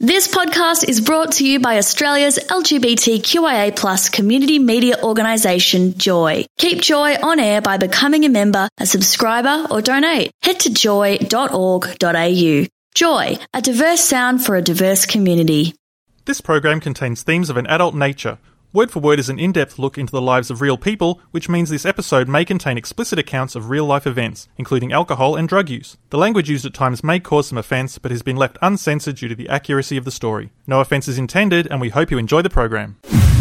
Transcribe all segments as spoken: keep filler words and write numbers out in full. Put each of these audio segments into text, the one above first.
This podcast is brought to you by Australia's L G B T Q I A plus community media organisation, Joy. Keep Joy on air by becoming a member, a subscriber or donate. Head to joy dot org dot a u. Joy, a diverse sound for a diverse community. This program contains themes of an adult nature. Word for Word is an in-depth look into the lives of real people, which means this episode may contain explicit accounts of real-life events, including alcohol and drug use. The language used at times may cause some offence, but has been left uncensored due to the accuracy of the story. No offence is intended, and we hope you enjoy the program.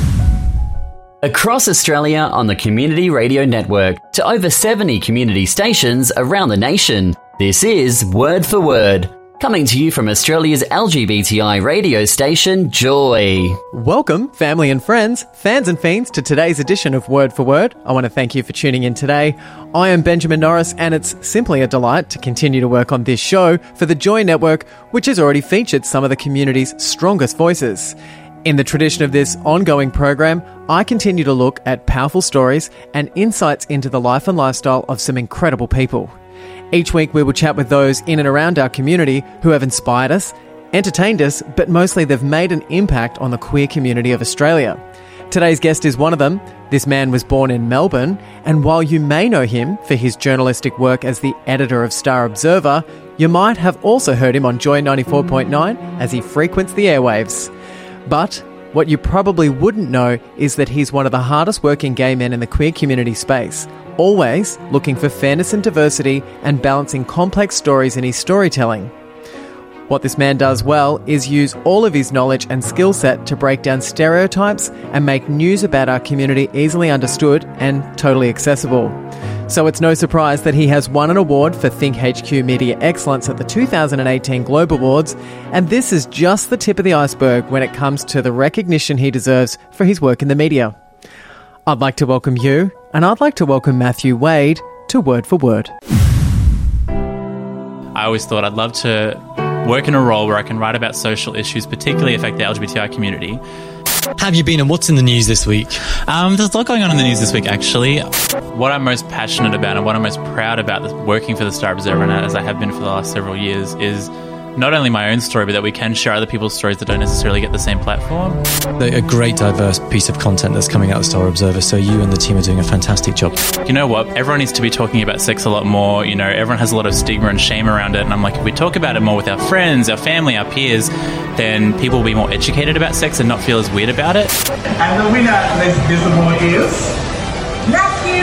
Across Australia on the Community Radio Network to over seventy community stations around the nation, this is Word for Word. Coming to you from Australia's L G B T I radio station, Joy. Welcome, family and friends, fans and fiends, to today's edition of Word for Word. I want to thank you for tuning in today. I am Benjamin Norris, and it's simply a delight to continue to work on this show for the Joy Network, which has already featured some of the community's strongest voices. In the tradition of this ongoing program, I continue to look at powerful stories and insights into the life and lifestyle of some incredible people. Each week we will chat with those in and around our community who have inspired us, entertained us, but mostly they've made an impact on the queer community of Australia. Today's guest is one of them. This man was born in Melbourne, and while you may know him for his journalistic work as the editor of Star Observer, you might have also heard him on Joy ninety-four point nine as he frequents the airwaves. But what you probably wouldn't know is that he's one of the hardest working gay men in the queer community space, always looking for fairness and diversity and balancing complex stories in his storytelling. What this man does well is use all of his knowledge and skill set to break down stereotypes and make news about our community easily understood and totally accessible. So it's no surprise that he has won an award for Think H Q Media Excellence at the two thousand eighteen Globe Awards, and this is just the tip of the iceberg when it comes to the recognition he deserves for his work in the media. I'd like to welcome you, and I'd like to welcome Matthew Wade to Word for Word. I always thought I'd love to work in a role where I can write about social issues, particularly affect the L G B T I community. Have you been, and what's in the news this week? Um, there's a lot going on in the news this week, actually. What I'm most passionate about and what I'm most proud about this, working for the Star Observer, and as I have been for the last several years, is not only my own story, but that we can share other people's stories that don't necessarily get the same platform. A great diverse piece of content that's coming out of Star Observer, so you and the team are doing a fantastic job. You know what? Everyone needs to be talking about sex a lot more. You know, everyone has a lot of stigma and shame around it, and I'm like, if we talk about it more with our friends, our family, our peers, then people will be more educated about sex and not feel as weird about it. And the winner, let's visible, is Matthew.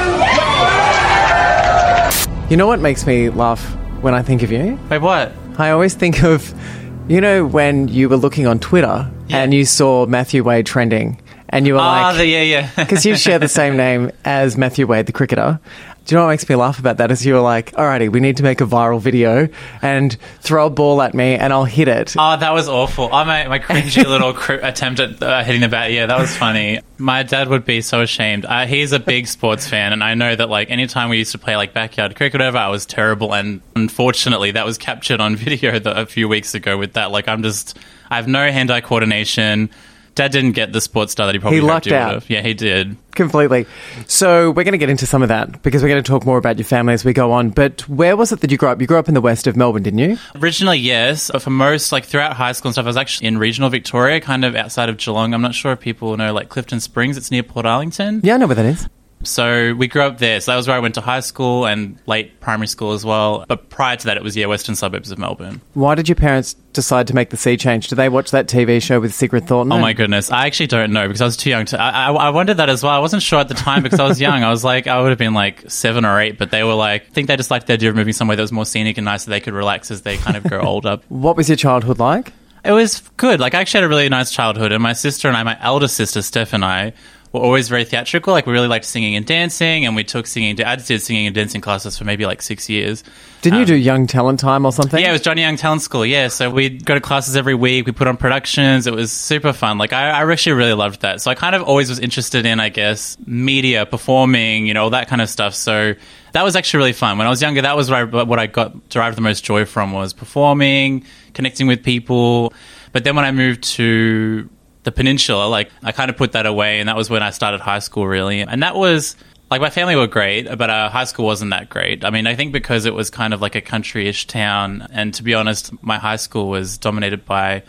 You know what makes me laugh when I think of you? Wait, what? I always think of, you know, when you were looking on Twitter yeah. and you saw Matthew Wade trending and you were oh, like... the, yeah, yeah. Because you share the same name as Matthew Wade, the cricketer. Do you know what makes me laugh about that is you were like, alrighty, we need to make a viral video and throw a ball at me and I'll hit it. Oh, that was awful. Oh, my, my cringy little cr- attempt at uh, hitting the bat. Yeah, that was funny. My dad would be so ashamed. Uh, he's a big sports fan, and I know that, like, anytime we used to play, like, backyard cricket or whatever, I was terrible, and unfortunately that was captured on video the, a few weeks ago with that. Like, I'm just... I have no hand-eye coordination. Dad didn't get the sports star that he probably he lucked out. Would've. Yeah, he did. Completely. So we're going to get into some of that because we're going to talk more about your family as we go on. But where was it that you grew up? You grew up in the west of Melbourne, didn't you? Originally, yes. For most, like throughout high school and stuff, I was actually in regional Victoria, kind of outside of Geelong. I'm not sure if people know, like Clifton Springs. It's near Port Arlington. Yeah, I know where that is. So we grew up there. So that was where I went to high school and late primary school as well. But prior to that, it was, yeah, western suburbs of Melbourne. Why did your parents decide to make the sea change? Did they watch that T V show with Sigrid Thornton? Oh, my goodness. I actually don't know because I was too young to... I, I, I wondered that as well. I wasn't sure at the time because I was young. I was like, I would have been like seven or eight, but they were like... I think they just liked the idea of moving somewhere that was more scenic and nice so they could relax as they kind of grow older. What was your childhood like? It was good. Like, I actually had a really nice childhood, and my sister and I, my elder sister, Steph, and I... were always very theatrical. Like, we really liked singing and dancing, and we took singing... I did singing and dancing classes for maybe, like, six years. Didn't um, you do Young Talent Time or something? Yeah, it was Johnny Young Talent School, yeah. So we'd go to classes every week. We put on productions. It was super fun. Like, I, I actually really loved that. So I kind of always was interested in, I guess, media, performing, you know, all that kind of stuff. So that was actually really fun. When I was younger, that was what I, what I got derived the most joy from, was performing, connecting with people. But then when I moved to... the peninsula, like, I kind of put that away, and that was when I started high school, really. And that was, like, my family were great, but uh, high school wasn't that great. I mean, I think because it was kind of like a country-ish town, and to be honest, my high school was dominated by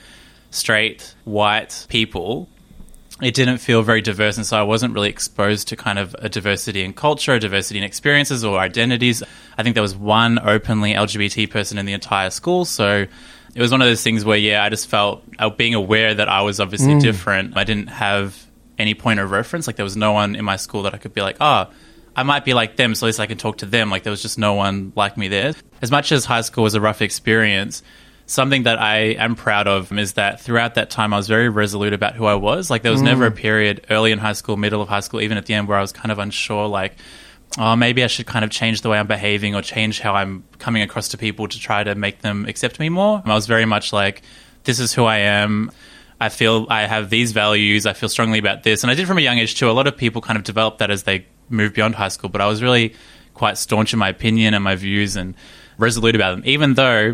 straight, white people, it didn't feel very diverse, and so I wasn't really exposed to kind of a diversity in culture, a diversity in experiences or identities. I think there was one openly L G B T person in the entire school, so it was one of those things where, yeah, I just felt, uh, being aware that I was obviously mm. different, I didn't have any point of reference. Like, there was no one in my school that I could be like, oh, I might be like them, so at least I can talk to them. Like, there was just no one like me there. As much as high school was a rough experience, something that I am proud of is that throughout that time, I was very resolute about who I was. Like, there was mm. never a period early in high school, middle of high school, even at the end, where I was kind of unsure, like, oh, maybe I should kind of change the way I'm behaving or change how I'm coming across to people to try to make them accept me more. I was very much like, this is who I am. I feel I have these values. I feel strongly about this. And I did from a young age too. A lot of people kind of develop that as they move beyond high school, but I was really quite staunch in my opinion and my views and resolute about them, even though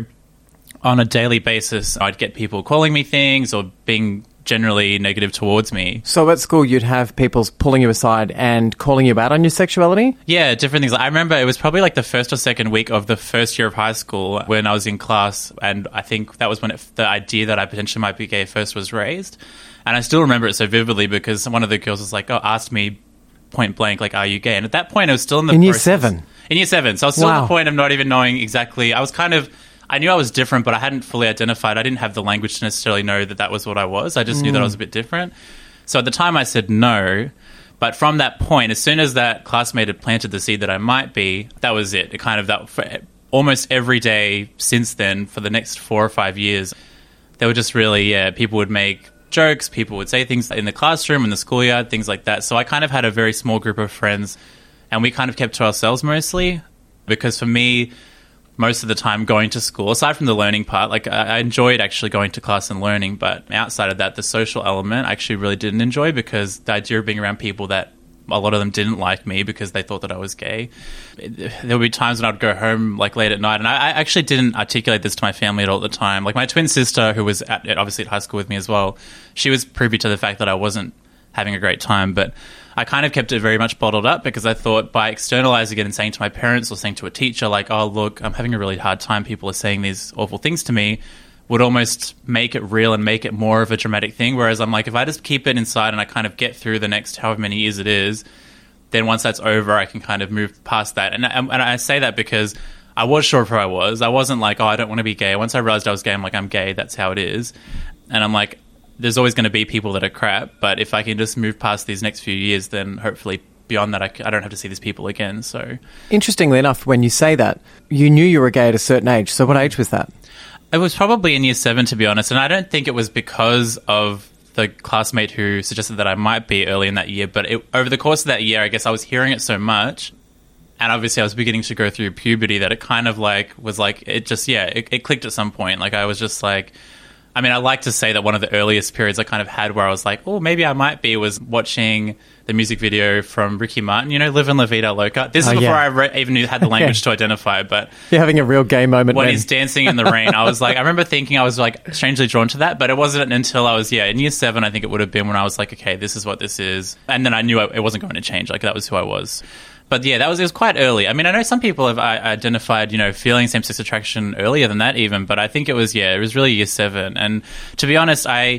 on a daily basis I'd get people calling me things or being generally negative towards me. So at school you'd have people pulling you aside and calling you out on your sexuality? Yeah, different things. I remember it was probably like the first or second week of the first year of high school when I was in class, and I think that was when it, the idea that I potentially might be gay first was raised. And I still remember it so vividly because one of the girls was like, oh, asked me point blank, like, are you gay? And at that point I was still in the In year process. seven? In year seven. So I was still wow. at the point of not even knowing exactly. I was kind of, I knew I was different, but I hadn't fully identified. I didn't have the language to necessarily know that that was what I was. I just mm. knew that I was a bit different. So at the time I said no. But from that point, as soon as that classmate had planted the seed that I might be, that was it. It kind of, that for almost every day since then, for the next four or five years, they were just really, yeah, people would make jokes, people would say things in the classroom, in the schoolyard, things like that. So I kind of had a very small group of friends, and we kind of kept to ourselves mostly, because for me, most of the time going to school, aside from the learning part, like I enjoyed actually going to class and learning, but outside of that, the social element I actually really didn't enjoy, because the idea of being around people that a lot of them didn't like me because they thought that I was gay. There would be times when I'd go home like late at night, and I, I actually didn't articulate this to my family at all at the time. Like my twin sister, who was at, obviously at high school with me as well, she was privy to the fact that I wasn't having a great time, but I kind of kept it very much bottled up because I thought by externalizing it and saying to my parents or saying to a teacher, like, oh, look, I'm having a really hard time, people are saying these awful things to me, would almost make it real and make it more of a dramatic thing. Whereas I'm like, if I just keep it inside and I kind of get through the next however many years it is, then once that's over, I can kind of move past that. And, and I say that because I was sure of who I was. I wasn't like, oh, I don't want to be gay. Once I realized I was gay, I'm like, I'm gay, that's how it is. And I'm like, there's always going to be people that are crap, but if I can just move past these next few years, then hopefully beyond that, I, I don't have to see these people again. So, interestingly enough, when you say that, you knew you were gay at a certain age. So what age was that? It was probably in year seven, to be honest, and I don't think it was because of the classmate who suggested that I might be early in that year, but it, over the course of that year, I guess I was hearing it so much, and obviously I was beginning to go through puberty, that it kind of like was like, it just, yeah, it, it clicked at some point. Like I was just like, I mean, I like to say that one of the earliest periods I kind of had where I was like, oh, maybe I might be, was watching the music video from Ricky Martin, you know, Live and La Vida Loca. This is oh, before yeah. I re- even knew, had the language to identify, but... You're having a real gay moment when then. He's dancing in the rain. I was like, I remember thinking I was like strangely drawn to that, but it wasn't until I was, yeah, in year seven, I think it would have been when I was like, okay, this is what this is. And then I knew it wasn't going to change. Like, that was who I was. But yeah, that was, it was quite early. I mean, I know some people have identified, you know, feeling same-sex attraction earlier than that even, but I think it was, yeah, it was really year seven. And to be honest, I,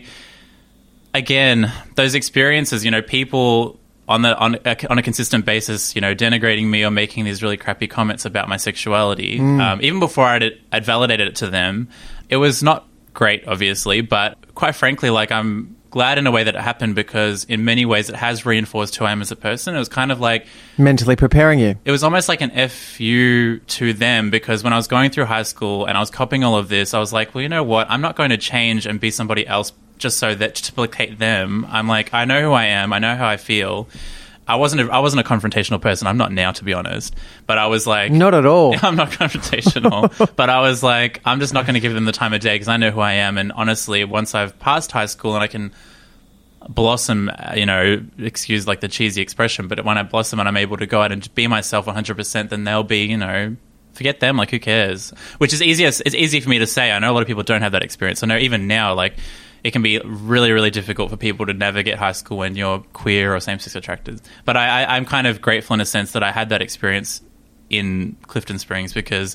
again, those experiences, you know, people on the on a, on a consistent basis, you know, denigrating me or making these really crappy comments about my sexuality, mm. um, even before I'd, I'd validated it to them, it was not great, obviously, but quite frankly, like, I'm glad in a way that it happened, because in many ways it has reinforced who I am as a person. It was kind of like... mentally preparing you. It was almost like an F you to them, because when I was going through high school and I was copying all of this, I was like, well, you know what? I'm not going to change and be somebody else just so that to placate them. I'm like, I know who I am. I know how I feel. I wasn't a, I wasn't a confrontational person. I'm not now, to be honest. But I was like... Not at all. I'm not confrontational. But I was like, I'm just not going to give them the time of day because I know who I am. And honestly, once I've passed high school and I can blossom, you know, excuse like the cheesy expression, but when I blossom and I'm able to go out and be myself one hundred percent, then they'll be, you know... forget them, like, who cares? Which is easier. It's easy for me to say. I know a lot of people don't have that experience. I know even now, like, it can be really, really difficult for people to navigate high school when you're queer or same-sex attracted. But I, I, I'm kind of grateful in a sense that I had that experience in Clifton Springs, because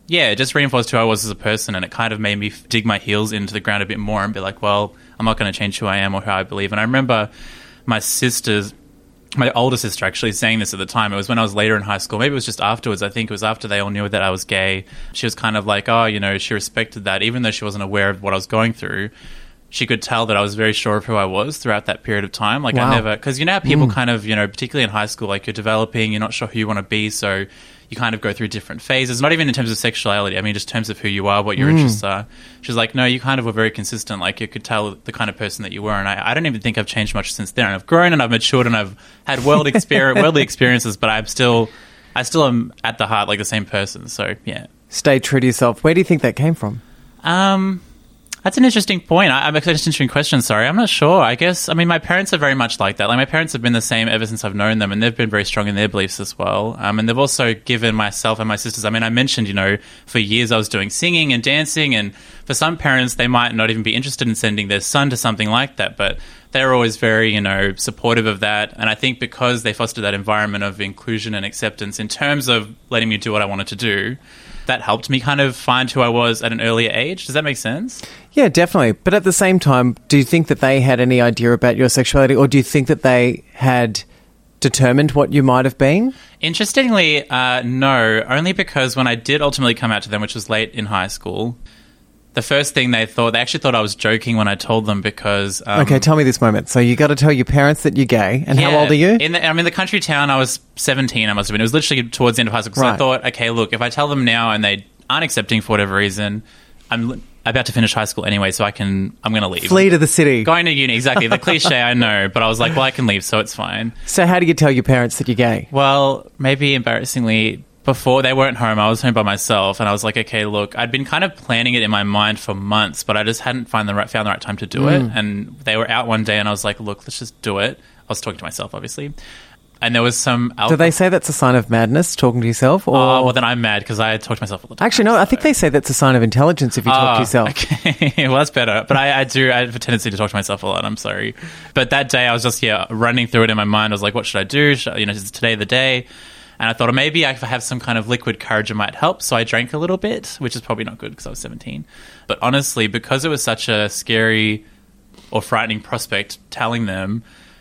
yeah, it just reinforced who I was as a person, and it kind of made me dig my heels into the ground a bit more and be like, well, I'm not going to change who I am or who I believe. And I remember my sisters, my older sister actually saying this at the time. It was when I was later in high school. Maybe it was just afterwards. I think it was after they all knew that I was gay. She was kind of like, oh, you know, she respected that. Even though she wasn't aware of what I was going through, she could tell that I was very sure of who I was throughout that period of time. Like Wow. I never, because you know how people mm. kind of, you know, particularly in high school, like you're developing, you're not sure who you want to be, so you kind of go through different phases, not even in terms of sexuality. I mean, just in terms of who you are, what your mm. interests are. She's like, no, you kind of were very consistent. Like, you could tell the kind of person that you were. And I, I don't even think I've changed much since then. I've grown and I've matured and I've had world experience, worldly experiences, but I'm still, I still am at the heart like the same person. So, yeah. Stay true to yourself. Where do you think that came from? Um... That's an interesting point. I, I'm an interesting question. Sorry, I'm not sure. I guess I mean my parents are very much like that. Like my parents have been the same ever since I've known them, and they've been very strong in their beliefs as well. Um, and they've also given myself and my sisters. I mean, I mentioned, you know, for years I was doing singing and dancing, and for some parents they might not even be interested in sending their son to something like that, but they're always very, you know, supportive of that. And I think because they fostered that environment of inclusion and acceptance in terms of letting me do what I wanted to do, that helped me kind of find who I was at an earlier age. Does that make sense? Yeah, definitely. But at the same time, do you think that they had any idea about your sexuality, or do you think that they had determined what you might have been? Interestingly, uh, no, only because when I did ultimately come out to them, which was late in high school, the first thing they thought, they actually thought I was joking when I told them because... Um, okay, tell me this moment. So you got to tell your parents that you're gay, and yeah, how old are you? In the, I'm in the country town. I was seventeen, I must have been. It was literally towards the end of high school. So Right. I thought, okay, look, if I tell them now and they aren't accepting for whatever reason, I'm li- about to finish high school anyway, so I can, I'm going to leave. Flee to the city. Going to uni, exactly. The cliche, I know, but I was like, well, I can leave, so it's fine. So how do you tell your parents that you're gay? Well, maybe embarrassingly, before they weren't home, I was home by myself, and I was like, okay, look, I'd been kind of planning it in my mind for months, but I just hadn't find the right, found the right time to do Mm. it. And they were out one day, and I was like, look, let's just do it. I was talking to myself, obviously. And there was some... Alcohol. Do they say that's a sign of madness, talking to yourself? Or... Oh, well, then I'm mad because I talk to myself all the time. Actually, no, so. I think they say that's a sign of intelligence if you talk Oh, to yourself. Okay, well, that's better. But I, I do, I have a tendency to talk to myself a lot. I'm sorry. But that day, I was just, yeah, running through it in my mind. I was like, what should I do? Should I, you know, is today the day? And I thought, oh, maybe if I have some kind of liquid courage, it might help. So I drank a little bit, which is probably not good because I was seventeen. But honestly, because it was such a scary or frightening prospect telling them,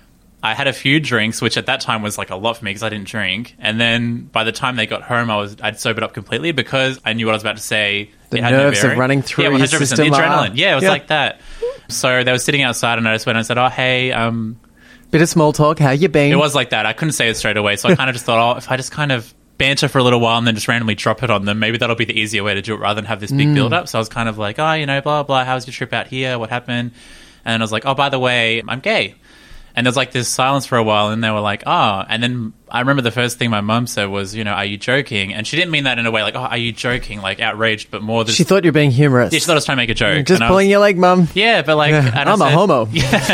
I had a few drinks, which at that time was like a lot for me because I didn't drink. And then by the time they got home, I was I'd sobered up completely because I knew what I was about to say. The It had nerves no of running through yeah, your one hundred percent. system. The Ah. adrenaline. Yeah, it was Yeah. like that. So they were sitting outside, and I just went and said, "Oh, hey." Um, Bit of small talk. How you been? it was like that. I couldn't say it straight away, so I kind of just thought, "Oh, if I just kind of banter for a little while and then just randomly drop it on them, maybe that'll be the easier way to do it rather than have this big Mm. build up." So I was kind of like, "Oh, you know, blah blah. How's your trip out here? What happened?" And I was like, "Oh, by the way, I'm gay." And there was like this silence for a while, and they were like, oh. And then I remember the first thing my mum said was, you know, are you joking? And she didn't mean that in a way like, oh, are you joking? Like outraged, but more this. She thought you were being humorous. Yeah, she thought I was trying to make a joke. Just And I pulling was- your leg, mum. Yeah, but like. Yeah, and I I'm a said- homo.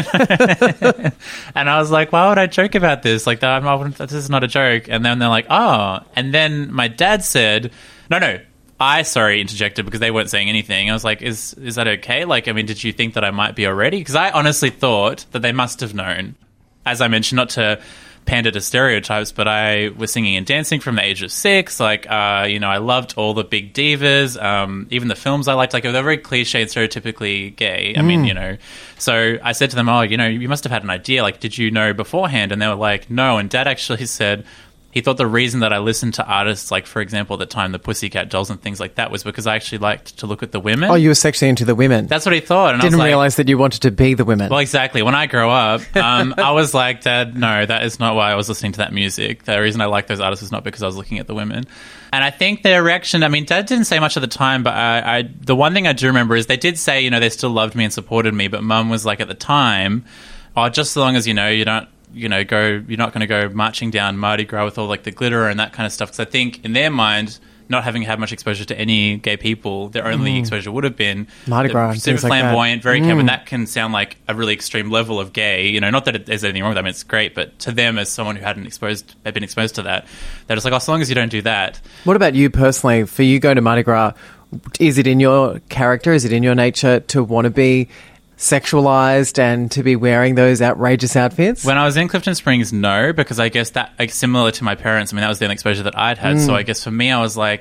Yeah. And I was like, why would I joke about this? Like, I'm not, this is not a joke. And then they're like, oh. And then my dad said, no, no. I, sorry, interjected because they weren't saying anything. I was like, is is that okay? Like, I mean, did you think that I might be already? Because I honestly thought that they must have known. As I mentioned, not to pander to stereotypes, but I was singing and dancing from the age of six. Like, uh, you know, I loved all the big divas, um, even the films I liked. Like, they were very cliche and stereotypically gay. I mean, you know. So I said to them, oh, you know, you must have had an idea. Like, did you know beforehand? And they were like, no. And Dad actually said he thought the reason that I listened to artists like, for example, at the time, the Pussycat Dolls and things like that was because I actually liked to look at the women. Oh, you were sexually into the women. That's what he thought. And I Didn't was like, realise that you wanted to be the women. well, exactly. When I grow up, um, I was like, Dad, no, that is not why I was listening to that music. The reason I liked those artists was not because I was looking at the women. And I think their reaction, I mean, Dad didn't say much at the time, but I, I, the one thing I do remember is they did say, you know, they still loved me and supported me, but Mum was like, at the time, oh, just as long as, you know, you don't, you know, go, you're not going to go marching down Mardi Gras with all like the glitter and that kind of stuff. Because I think in their mind, not having had much exposure to any gay people, their only exposure would have been Mardi the- Gras, super things like that. flamboyant, very mm. and that can sound like a really extreme level of gay. You know, not that it, there's anything wrong with that. I mean, it's great, but to them, as someone who hadn't exposed, had been exposed to that, they're just like, oh, as long as you don't do that. What about you personally? For you going to Mardi Gras, is it in your character, is it in your nature to want to be sexualized and to be wearing those outrageous outfits? When I was in Clifton Springs, no, because I guess that, like, similar to my parents, I mean, that was the only exposure that I'd had. Mm. So I guess for me, I was like,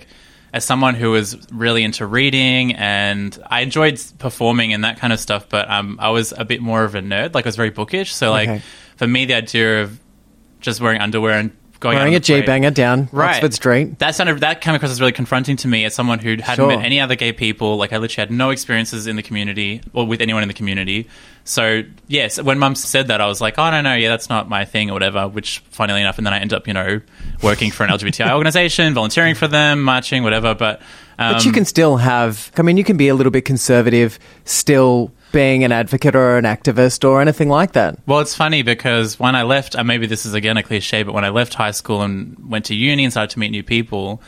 as someone who was really into reading and I enjoyed performing and that kind of stuff, but um, I was a bit more of a nerd. Like I was very bookish. So like Okay. for me, the idea of just wearing underwear and going Wearing out a on the parade- G-banger down Right. Oxford Street. That sounded that came across as really confronting to me as someone who hadn't Sure. met any other gay people. Like I literally had no experiences in the community or with anyone in the community. So yes, when Mum said that, I was like, oh no no, yeah, that's not my thing or whatever. Which, funnily enough, and then I end up, you know, working for an L G B T I organization, volunteering for them, marching, whatever. But um, But you can still have, I mean, you can be a little bit conservative, still being an advocate or an activist or anything like that. Well, it's funny because when I left, and maybe this is again a cliche, but when I left high school and went to uni and started to meet new people,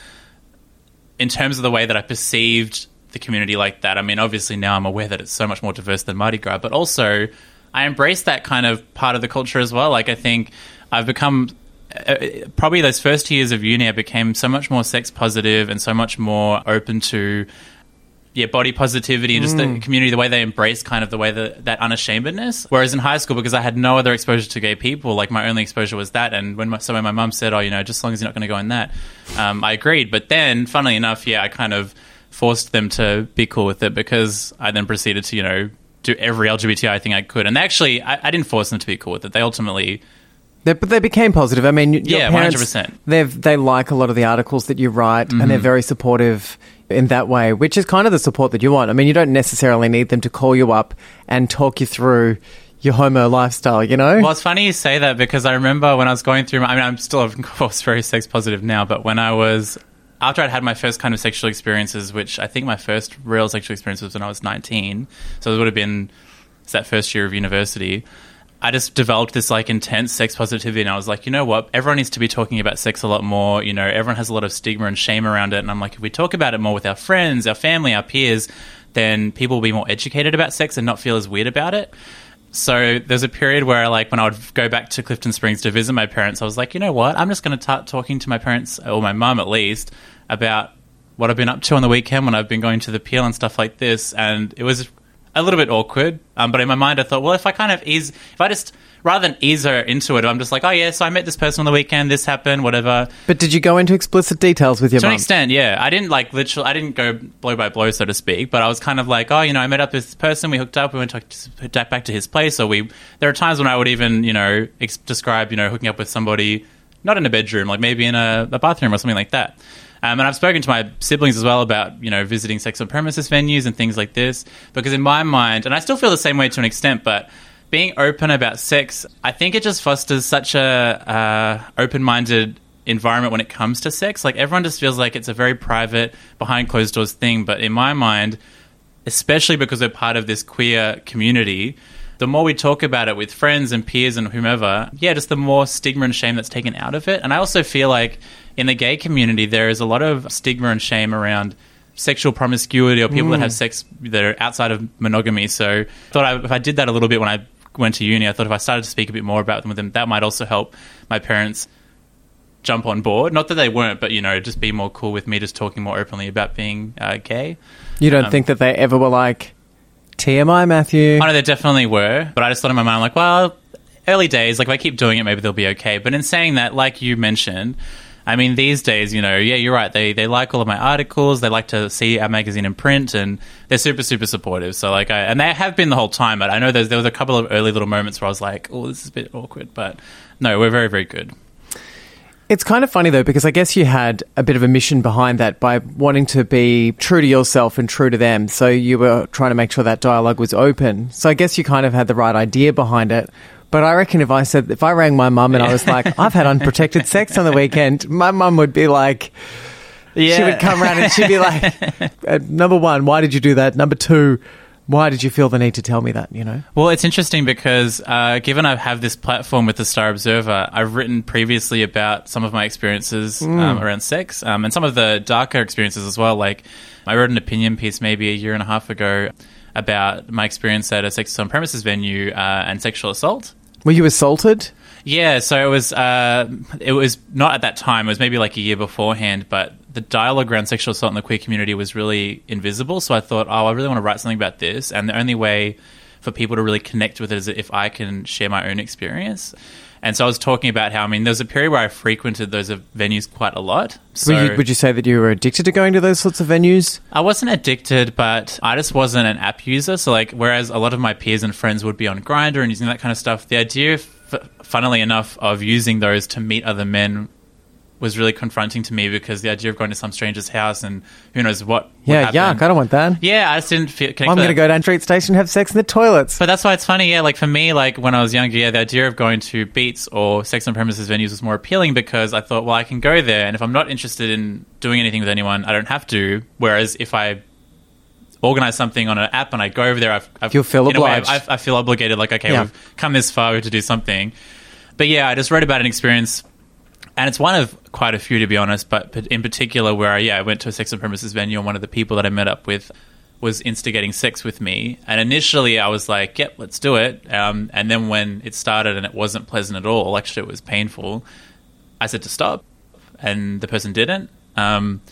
in terms of the way that I perceived the community like that, I mean, obviously now I'm aware that it's so much more diverse than Mardi Gras, but also I embrace that kind of part of the culture as well. Like I think I've become, uh, probably those first years of uni, I became so much more sex positive and so much more open to yeah, body positivity and just the community, the way they embrace kind of the way that, that unashamedness. Whereas in high school, because I had no other exposure to gay people, like my only exposure was that. And when my, so when my mum said, oh, you know, just as long as you're not going to go in that, um, I agreed. But then, funnily enough, yeah, I kind of forced them to be cool with it because I then proceeded to, you know, do every L G B T I thing I could. And they actually, I, I didn't force them to be cool with it. They ultimately... They, but they became positive. I mean, your Yeah, parents, one hundred percent. They've, they like a lot of the articles that you write, and they're very supportive in that way, which is kind of the support that you want. I mean, you don't necessarily need them to call you up and talk you through your homo lifestyle, you know? Well, it's funny you say that because I remember when I was going through, my, I mean, I'm still, of course, very sex positive now, but when I was, after I'd had my first kind of sexual experiences, which I think my first real sexual experience was when I was nineteen, so it would have been it's that first year of university, I just developed this like intense sex positivity, and I was like, you know what, everyone needs to be talking about sex a lot more. You know, everyone has a lot of stigma and shame around it, and I'm like, if we talk about it more with our friends, our family, our peers, then people will be more educated about sex and not feel as weird about it. So there's a period where, like, when I would go back to Clifton Springs to visit my parents, I was like, you know what, I'm just going to start talking to my parents, or my mum at least, about what I've been up to on the weekend when I've been going to the Peel and stuff like this. And it was a little bit awkward, um, but in my mind I thought, well, if I kind of ease, if I just, rather than ease her into it, I'm just like, oh yeah, so I met this person on the weekend, this happened, whatever. But did you go into explicit details with your To an mum? extent, yeah. I didn't like literally, I didn't go blow by blow, so to speak, but I was kind of like, oh, you know, I met up with this person, we hooked up, we went to, back to his place, or we, there are times when I would even, you know, ex- describe, you know, hooking up with somebody, not in a bedroom, like maybe in a, a bathroom or something like that. Um, and I've spoken to my siblings as well about, you know, visiting sex on premises venues and things like this, because in my mind, and I still feel the same way to an extent, but being open about sex, I think it just fosters such a uh, open-minded environment when it comes to sex. Like, everyone just feels like it's a very private, behind closed doors thing, but in my mind, especially because we're part of this queer community, the more we talk about it with friends and peers and whomever, yeah, just the more stigma and shame that's taken out of it. And I also feel like in the gay community, there is a lot of stigma and shame around sexual promiscuity or people that have sex that are outside of monogamy. So I thought I, if I did that a little bit when I went to uni, I thought if I started to speak a bit more about them with them, that might also help my parents jump on board. Not that they weren't, but, you know, just be more cool with me just talking more openly about being uh, gay. You don't Um, think that they ever were like, T M I, Matthew? I know there definitely were, but I just thought in my mind, like, well, early days, like if I keep doing it, maybe they'll be okay. But in saying that, like you mentioned, I mean, these days, you know, yeah, you're right. They they like all of my articles. They like to see our magazine in print, and they're super, super supportive. So, like, I and they have been the whole time. But I know there's, there was a couple of early little moments where I was like, oh, this is a bit awkward. But no, we're very, very good. It's kind of funny, though, because I guess you had a bit of a mission behind that by wanting to be true to yourself and true to them. So you were trying to make sure that dialogue was open. So I guess you kind of had the right idea behind it. But I reckon if I said, if I rang my mum and I was like, I've had unprotected sex on the weekend, my mum would be like, Yeah. she would come around and she'd be like, uh, number one, why did you do that? Number two, why did you feel the need to tell me that, you know? Well, it's interesting because uh, given I have this platform with the Star Observer, I've written previously about some of my experiences um, around sex um, and some of the darker experiences as well. Like, I wrote an opinion piece maybe a year and a half ago about my experience at a sex on premises venue uh, and sexual assault. Were you assaulted? Yeah, so it was uh, it was not at that time. It was maybe like a year beforehand, but the dialogue around sexual assault in the queer community was really invisible. So I thought, oh, I really want to write something about this. And the only way for people to really connect with it is if I can share my own experience. And so I was talking about how, I mean, there was a period where I frequented those venues quite a lot. So would, you, would you say that you were addicted to going to those sorts of venues? I wasn't addicted, but I just wasn't an app user. So, like, whereas a lot of my peers and friends would be on Grindr and using that kind of stuff, the idea, f- funnily enough, of using those to meet other men was really confronting to me, because the idea of going to some stranger's house and who knows what Yeah, would yuck, happen. I don't want that. Yeah, I just didn't feel connected. I'm going to go down Street Station and have sex in the toilets. But that's why it's funny, yeah, like for me, like when I was younger, yeah, the idea of going to Beats or sex on premises venues was more appealing, because I thought, well, I can go there, and if I'm not interested in doing anything with anyone, I don't have to. Whereas if I organize something on an app and I go over there, I've, I've You'll feel in a way, obliged. I, I feel obligated, like, okay, Yeah. we've come this far, we have to do something. But yeah, I just wrote about an experience, and it's one of quite a few, to be honest, but in particular where, yeah, I went to a sex on premises venue, and one of the people that I met up with was instigating sex with me. And initially I was like, yep, let's do it. Um, and then when it started and it wasn't pleasant at all, actually it was painful, I said to stop, and the person didn't. Um,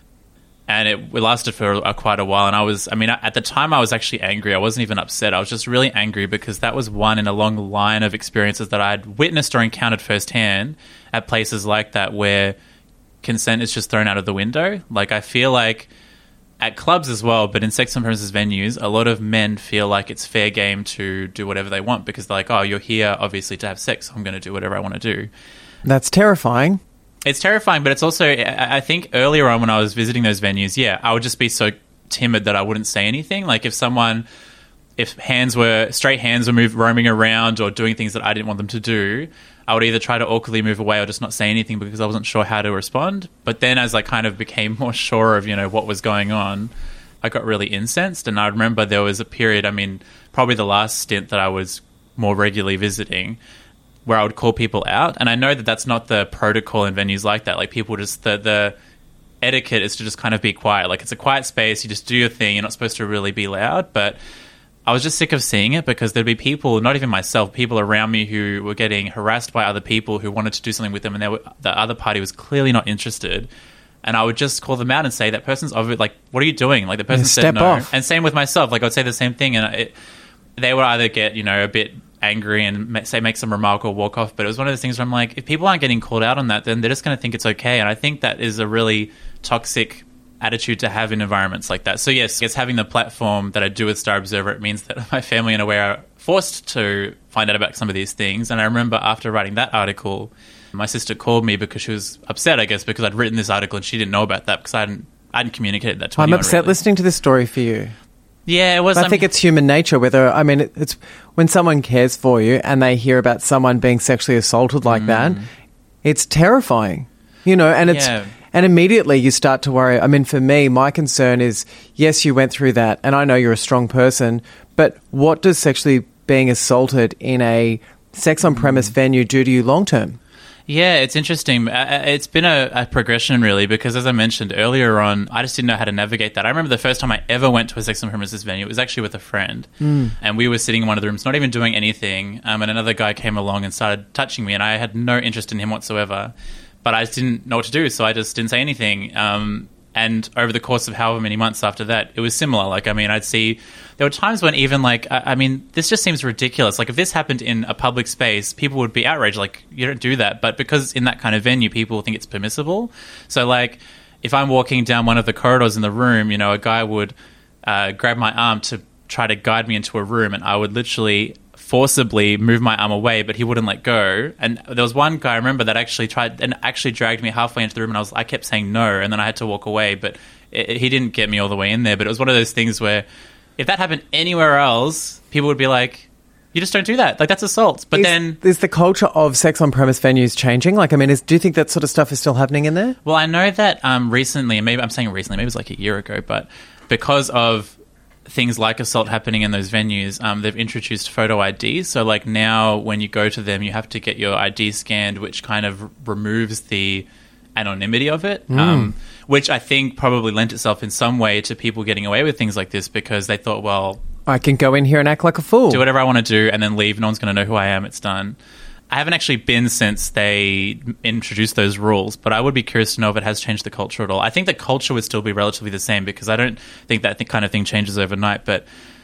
and it, it lasted for a, quite a while. And I was, I mean, at the time I was actually angry. I wasn't even upset. I was just really angry, because that was one in a long line of experiences that I had witnessed or encountered firsthand at places like that, where consent is just thrown out of the window. Like, I feel like at clubs as well, but in sex on premises venues, a lot of men feel like it's fair game to do whatever they want, because they're like, oh, you're here obviously to have sex, so I'm going to do whatever I want to do. That's terrifying. It's terrifying, but it's also, I I think earlier on when I was visiting those venues, yeah, I would just be so timid that I wouldn't say anything. Like, if someone, if hands were, straight hands were move, roaming around or doing things that I didn't want them to do, I would either try to awkwardly move away or just not say anything, because I wasn't sure how to respond. But then as I kind of became more sure of, you know, what was going on, I got really incensed. And I remember there was a period, I mean, probably the last stint that I was more regularly visiting, where I would call people out. And I know that that's not the protocol in venues like that. Like, people just, the, the etiquette is to just kind of be quiet. Like, it's a quiet space, you just do your thing, you're not supposed to really be loud. But I was just sick of seeing it, because there'd be people, not even myself, people around me who were getting harassed by other people who wanted to do something with them, and they were, the other party was clearly not interested. And I would just call them out and say, that person's obvious, like, what are you doing? Like, the person Yeah, said step no. off. And same with myself. Like, I would say the same thing, and it, they would either get, you know, a bit angry and ma- say make some remark or walk off. But it was one of those things where I'm like, if people aren't getting called out on that, then they're just going to think it's okay. And I think that is a really toxic attitude to have in environments like that. So yes, it's having the platform that I do with Star Observer, it means that my family in a way are forced to find out about some of these things. And I remember after writing that article, my sister called me because she was upset, I guess, because I'd written this article and she didn't know about that, because I hadn't, I hadn't communicated that to I'm anyone, upset really. listening to this story for you. Yeah, it was. I I think mean, it's human nature. Whether I mean, it, it's when someone cares for you and they hear about someone being sexually assaulted like that, it's terrifying, you know. And it's Yeah. and immediately you start to worry. I mean, for me, my concern is, yes, you went through that, and I know you're a strong person, but what does sexually being assaulted in a sex on premise venue do to you long term? Yeah, it's interesting. Uh, It's been a, a progression, really, because as I mentioned earlier on, I just didn't know how to navigate that. I remember the first time I ever went to a sex on premises venue, it was actually with a friend. Mm. And we were sitting in one of the rooms, not even doing anything, um, and another guy came along and started touching me, and I had no interest in him whatsoever. But I just didn't know what to do, so I just didn't say anything. Um, and over the course of however many months after that, it was similar. Like, I mean, I'd see... There were times when even, like, I, I mean, this just seems ridiculous. Like, if this happened in a public space, people would be outraged. Like, you don't do that. But because it's in that kind of venue, people think it's permissible. So, like, if I'm walking down one of the corridors in the room, you know, a guy would uh, grab my arm to try to guide me into a room, and I would literally forcibly move my arm away, but he wouldn't let go. And there was one guy I remember that actually tried and actually dragged me halfway into the room, and I was I kept saying no, and then I had to walk away. But it, it, he didn't get me all the way in there. But it was one of those things where if that happened anywhere else, people would be like, you just don't do that. Like, that's assault. But is, then... Is the culture of sex on premise venues changing? Like, I mean, is, do you think that sort of stuff is still happening in there? Well, I know that um, recently, and maybe I'm saying recently, maybe it was like a year ago, but because of things like assault happening in those venues, um, they've introduced photo I D. So, like, now when you go to them, you have to get your I D scanned, which kind of removes the anonymity of it, mm. um, which I think probably lent itself in some way to people getting away with things like this, because they thought, well... I can go in here and act like a fool. Do whatever I want to do and then leave. No one's going to know who I am. It's done. I haven't actually been since they introduced those rules, but I would be curious to know if it has changed the culture at all. I think the culture would still be relatively the same, because I don't think that kind of thing changes overnight. But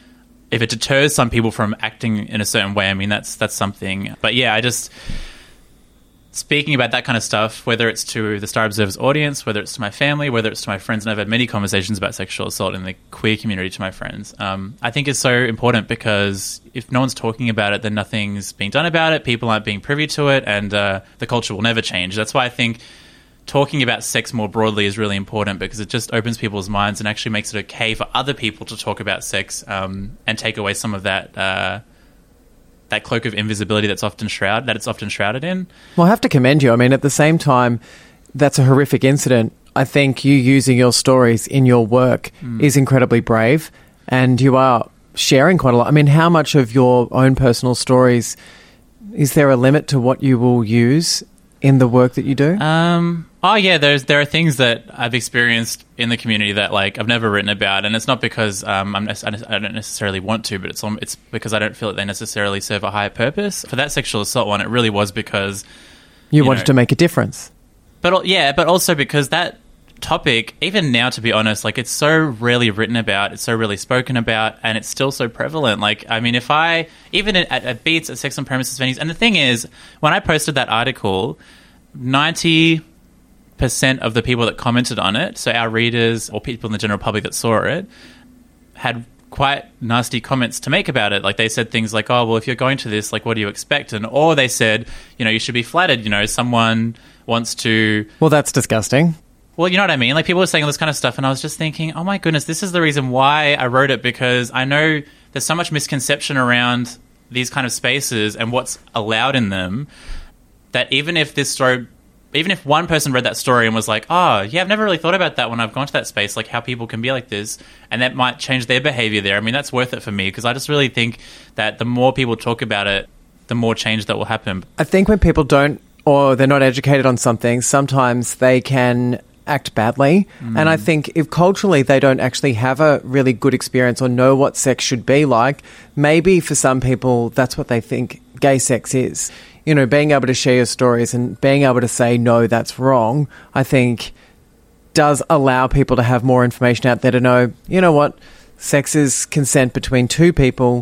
if it deters some people from acting in a certain way, I mean, that's that's something. But yeah, I just... Speaking about that kind of stuff, whether it's to the Star Observer's audience, whether it's to my family, whether it's to my friends, and I've had many conversations about sexual assault in the queer community to my friends, um, I think is so important because if no one's talking about it, then nothing's being done about it, people aren't being privy to it, and uh, the culture will never change. That's why I think talking about sex more broadly is really important because it just opens people's minds and actually makes it okay for other people to talk about sex um, and take away some of that... Uh, that cloak of invisibility that's often shrouded, that it's often shrouded in. Well, I have to commend you. I mean, at the same time, that's a horrific incident. I think you using your stories in your work mm. is incredibly brave, and you are sharing quite a lot. I mean, how much of your own personal stories, is there a limit to what you will use in the work that you do? Um, oh, yeah, there's there are things that I've experienced in the community that like I've never written about, and it's not because um, I'm, I don't necessarily want to, but it's it's because I don't feel that they necessarily serve a higher purpose. For that sexual assault one, it really was because... You, you wanted know, to make a difference. But yeah, but also because that topic, even now, to be honest, like it's so rarely written about, it's so rarely spoken about, and it's still so prevalent. Like, I mean, if I, even at, at Beats, at Sex on Premises venues, and the thing is, when I posted that article, ninety percent of the people that commented on it, so our readers or people in the general public that saw it, had quite nasty comments to make about it. Like they said things like, oh, well, if you're going to this, like, what do you expect? And or they said, you know, you should be flattered, you know, someone wants to... Well, that's disgusting. Well, you know what I mean? Like, people were saying all this kind of stuff, and I was just thinking, oh my goodness, this is the reason why I wrote it, because I know there's so much misconception around these kind of spaces and what's allowed in them, that even if this story... Even if one person read that story and was like, oh, yeah, I've never really thought about that when I've gone to that space, like how people can be like this, and that might change their behavior there. I mean, that's worth it for me, because I just really think that the more people talk about it, the more change that will happen. I think when people don't, or they're not educated on something, sometimes they can act badly. Mm. And I think if culturally they don't actually have a really good experience or know what sex should be like, maybe for some people that's what they think gay sex is. You know, being able to share your stories and being able to say, no, that's wrong, I think does allow people to have more information out there to know, you know what, sex is consent between two people,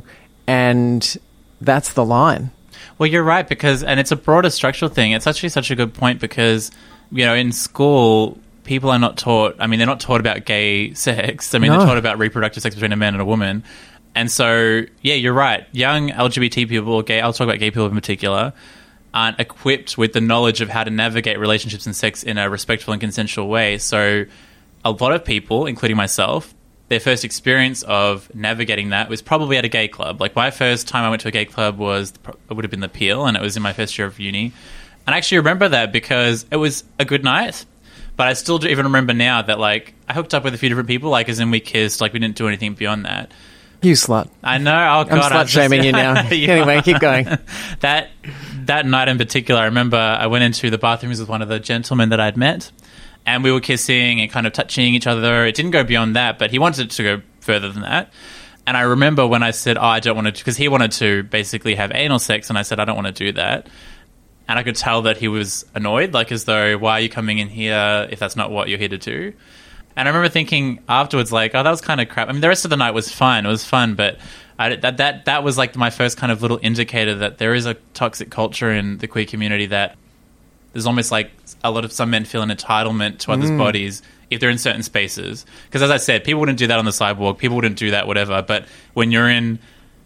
and that's the line. Well, you're right, because, and it's a broader structural thing. It's actually such a good point because, you know, in school, people are not taught, I mean, they're not taught about gay sex. I mean, no. They're taught about reproductive sex between a man and a woman. And so, yeah, you're right. Young L G B T people, or gay, I'll talk about gay people in particular, aren't equipped with the knowledge of how to navigate relationships and sex in a respectful and consensual way. So a lot of people, including myself, their first experience of navigating that was probably at a gay club. Like, my first time I went to a gay club was, it would have been the Peel, and it was in my first year of uni. And I actually remember that because it was a good night. But I still do even remember now that, like, I hooked up with a few different people, like, as in we kissed, like, we didn't do anything beyond that. You slut. I know. Oh, God. I'm slut-shaming you now. Anyway, keep going. that that night in particular, I remember I went into the bathrooms with one of the gentlemen that I'd met, and we were kissing and kind of touching each other. It didn't go beyond that, but he wanted it to go further than that. And I remember when I said, oh, I don't want to, because he wanted to basically have anal sex, and I said, I don't want to do that. And I could tell that he was annoyed, like as though, why are you coming in here if that's not what you're here to do? And I remember thinking afterwards, like, oh, that was kind of crap. I mean, the rest of the night was fine. It was fun, but I, that that that was like my first kind of little indicator that there is a toxic culture in the queer community, that there's almost like a lot of some men feel an entitlement to others' mm. bodies if they're in certain spaces. Because as I said, people wouldn't do that on the sidewalk. People wouldn't do that, whatever. But when you're in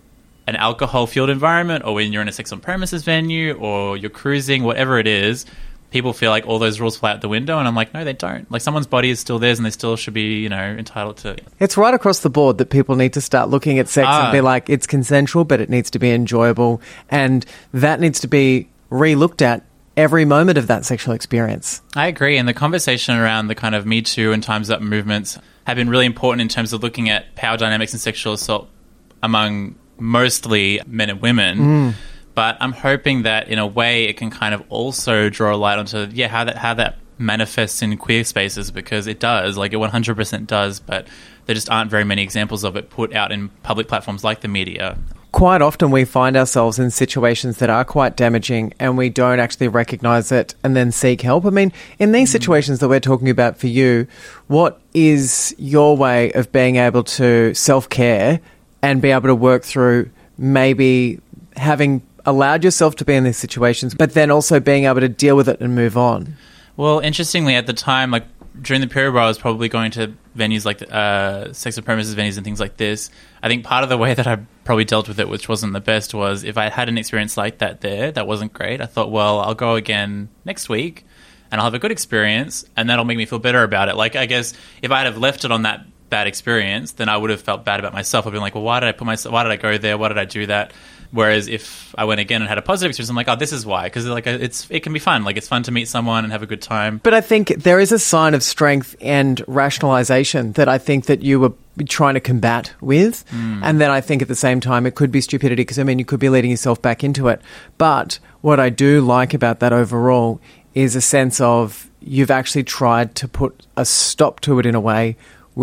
an alcohol-fueled environment, or when you're in a sex on premises venue, or you're cruising, whatever it is, people feel like all those rules fly out the window, and I'm like, no, they don't. Like, someone's body is still theirs, and they still should be, you know, entitled to... It's right across the board that people need to start looking at sex ah. and be like, it's consensual, but it needs to be enjoyable, and that needs to be re-looked at every moment of that sexual experience. I agree, and the conversation around the kind of Me Too and Time's Up movements have been really important in terms of looking at power dynamics and sexual assault among mostly men and women. Mm. But I'm hoping that in a way it can kind of also draw a light onto, yeah, how that how that manifests in queer spaces, because it does, like it one hundred percent does, but there just aren't very many examples of it put out in public platforms like the media. Quite often we find ourselves in situations that are quite damaging, and we don't actually recognise it and then seek help. I mean, in these situations that we're talking about for you, what is your way of being able to self-care and be able to work through maybe having allowed yourself to be in these situations, but then also being able to deal with it and move on? Well, interestingly, at the time, like during the period where I was probably going to venues like uh, sex and premises venues and things like this, I think part of the way that I probably dealt with it, which wasn't the best, was if I had an experience like that there, that wasn't great, I thought, well, I'll go again next week and I'll have a good experience and that'll make me feel better about it. Like, I guess if I had have left it on that bad experience, then I would have felt bad about myself. I've been like, well, why did I put myself, why did I go there? Why did I do that? Whereas if I went again and had a positive experience, I'm like, oh, this is why. Because like it's it can be fun. Like, it's fun to meet someone and have a good time. But I think there is a sign of strength and rationalization that I think that you were trying to combat with. Mm. And then I think at the same time it could be stupidity, because, I mean, you could be leading yourself back into it. But what I do like about that overall is a sense of you've actually tried to put a stop to it in a way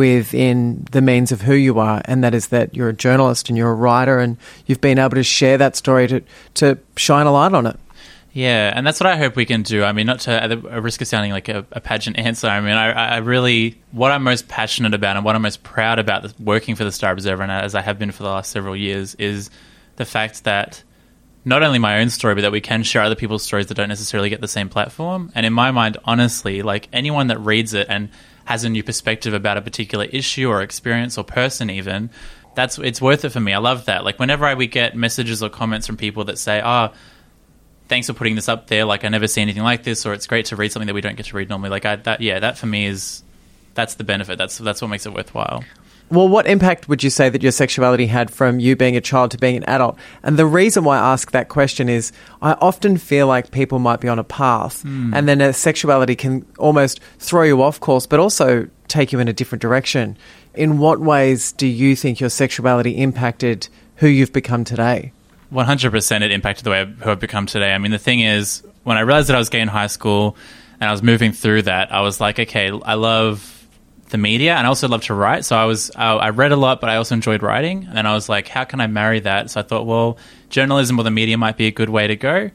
within the means of who you are, and that is that you're a journalist and you're a writer, and you've been able to share that story to, to shine a light on it. Yeah, and that's what I hope we can do. I mean, not to at the risk of sounding like a, a pageant answer, I mean, I, I really, what I'm most passionate about and what I'm most proud about this, working for the Star Observer, and as I have been for the last several years, is the fact that not only my own story, but that we can share other people's stories that don't necessarily get the same platform. And in my mind, honestly, like anyone that reads it and has a new perspective about a particular issue or experience or person even, that's it's worth it for me. I love that. Like, whenever I, we get messages or comments from people that say, oh, thanks for putting this up there, like I never see anything like this, or it's great to read something that we don't get to read normally, like I, that, yeah, that for me is, that's the benefit. That's that's what makes it worthwhile. Well, what impact would you say that your sexuality had from you being a child to being an adult? And the reason why I ask that question is I often feel like people might be on a path mm. and then a sexuality can almost throw you off course, but also take you in a different direction. In what ways do you think your sexuality impacted who you've become today? one hundred percent it impacted the way I've, who I've become today. I mean, the thing is, when I realized that I was gay in high school and I was moving through that, I was like, okay, I love the media and I also love to write. So I was I, I read a lot, but I also enjoyed writing, and I was like, how can I marry that? So I thought, well, journalism or the media might be a good way to go.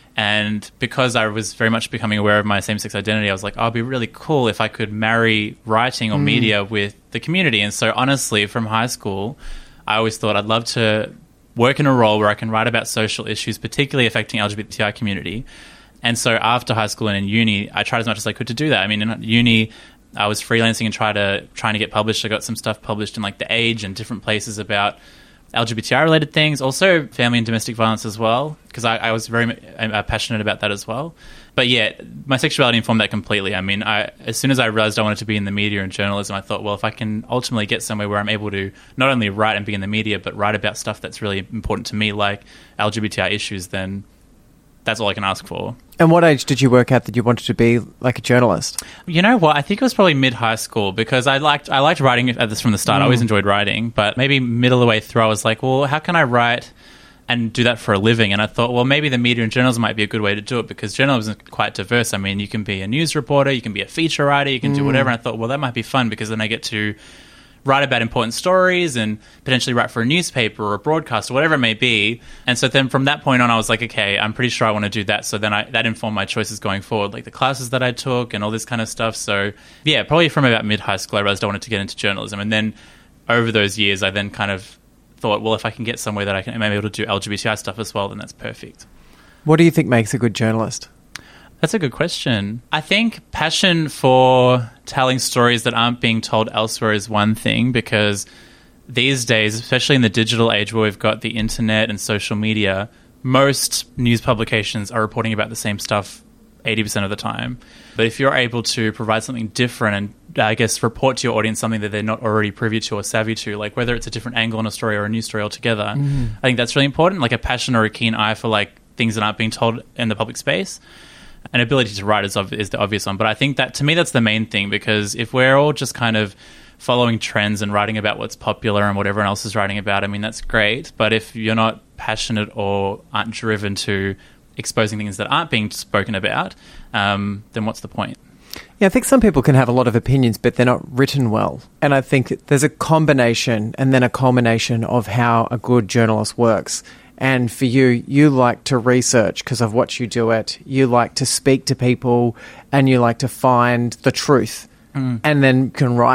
And because I was very much becoming aware of my same-sex identity, I was like, oh, it'd be really cool if I could marry writing or mm. media with the community. And so honestly, from high school, I always thought I'd love to work in a role where I can write about social issues, particularly affecting L G B T I community. And so after high school and in uni, I tried as much as I could to do that. I mean, in uni, I was freelancing and try to trying to get published. I got some stuff published in like The Age and different places about L G B T I related things, also family and domestic violence as well, because I, I was very uh, passionate about that as well. But yeah, my sexuality informed that completely. I mean, I, as soon as I realized I wanted to be in the media and journalism, I thought, well, if I can ultimately get somewhere where I'm able to not only write and be in the media, but write about stuff that's really important to me, like L G B T I issues, then that's all I can ask for. And what age did you work out that you wanted to be like a journalist? You know what? I think it was probably mid-high school, because I liked I liked writing at this from the start. Mm. I always enjoyed writing, but maybe middle of the way through, I was like, well, how can I write and do that for a living? And I thought, well, maybe the media and journalism might be a good way to do it, because journalism is quite diverse. I mean, you can be a news reporter, you can be a feature writer, you can mm. do whatever. And I thought, well, that might be fun, because then I get to write about important stories and potentially write for a newspaper or a broadcast or whatever it may be. And so then from that point on, I was like, okay, I'm pretty sure I want to do that. So then I, that informed my choices going forward, like the classes that I took and all this kind of stuff. So yeah, probably from about mid-high school, I realized I wanted to get into journalism. And then over those years, I then kind of thought, well, if I can get somewhere that I can, I'm able to do L G B T I stuff as well, then that's perfect. What do you think makes a good journalist? That's a good question. I think passion for telling stories that aren't being told elsewhere is one thing, because these days, especially in the digital age where we've got the internet and social media, most news publications are reporting about the same stuff eighty percent of the time. But if you're able to provide something different and, I guess, report to your audience something that they're not already privy to or savvy to, like whether it's a different angle on a story or a news story altogether, mm. I think that's really important, like a passion or a keen eye for like things that aren't being told in the public space. An ability to write is, ob- is the obvious one. But I think that, to me, that's the main thing, because if we're all just kind of following trends and writing about what's popular and what everyone else is writing about, I mean, that's great. But if you're not passionate or aren't driven to exposing things that aren't being spoken about, um, then what's the point? Yeah, I think some people can have a lot of opinions, but they're not written well. And I think there's a combination and then a culmination of how a good journalist works. And for you, you like to research because of what you do it. You like to speak to people and you like to find the truth mm. and then can write it,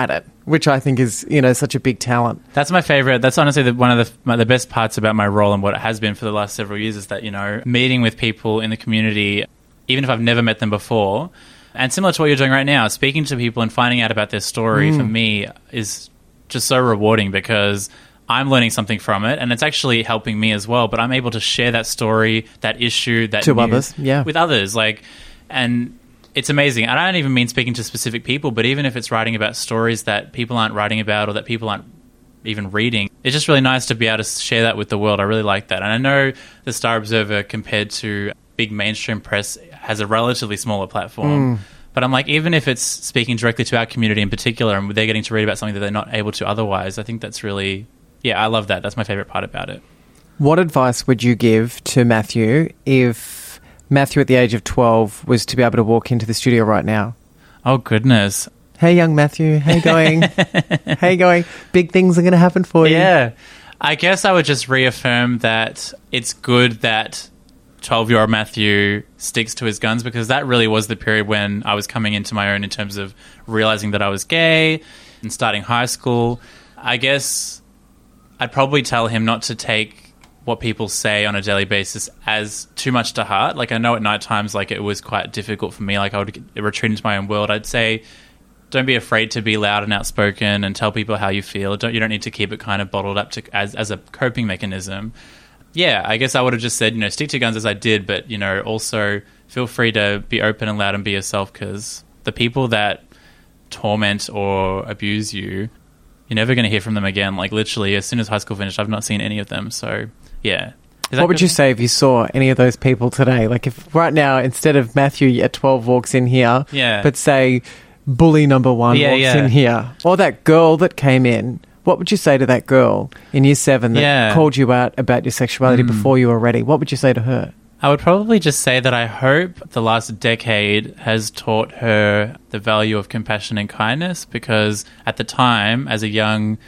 which I think is, you know, such a big talent. That's my favorite. That's honestly the, one of the, my, the best parts about my role and what it has been for the last several years is that, you know, meeting with people in the community, even if I've never met them before, and similar to what you're doing right now, speaking to people and finding out about their story, mm. for me, is just so rewarding because I'm learning something from it, and it's actually helping me as well. But I'm able to share that story, that issue, that to news others, yeah, with others. Like, and it's amazing. And I don't even mean speaking to specific people, but even if it's writing about stories that people aren't writing about or that people aren't even reading, it's just really nice to be able to share that with the world. I really like that. And I know the Star Observer, compared to big mainstream press, has a relatively smaller platform. Mm. But I'm like, even if it's speaking directly to our community in particular and they're getting to read about something that they're not able to otherwise, I think that's really, yeah, I love that. That's my favourite part about it. What advice would you give to Matthew if Matthew at the age of twelve was to be able to walk into the studio right now? Oh, goodness. Hey, young Matthew, how you going? How you going? Big things are going to happen for you. Yeah. I guess I would just reaffirm that it's good that twelve-year-old Matthew sticks to his guns, because that really was the period when I was coming into my own in terms of realising that I was gay and starting high school. I guess I'd probably tell him not to take what people say on a daily basis as too much to heart. Like, I know at night times, like, it was quite difficult for me. Like, I would get, retreat into my own world. I'd say, don't be afraid to be loud and outspoken and tell people how you feel. Don't You don't need to keep it kind of bottled up to, as, as a coping mechanism. Yeah, I guess I would have just said, you know, stick to guns as I did, but, you know, also feel free to be open and loud and be yourself, because the people that torment or abuse you, you're never going to hear from them again. Like, literally, as soon as high school finished, I've not seen any of them. So, yeah. What would you say if you saw any of those people today? Like, if right now, instead of Matthew at twelve walks in here, yeah. but say bully number one yeah, walks yeah. in here, or that girl that came in, what would you say to that girl in year seven that yeah. called you out about your sexuality mm. before you were ready? What would you say to her? I would probably just say that I hope the last decade has taught her the value of compassion and kindness, because at the time, as a young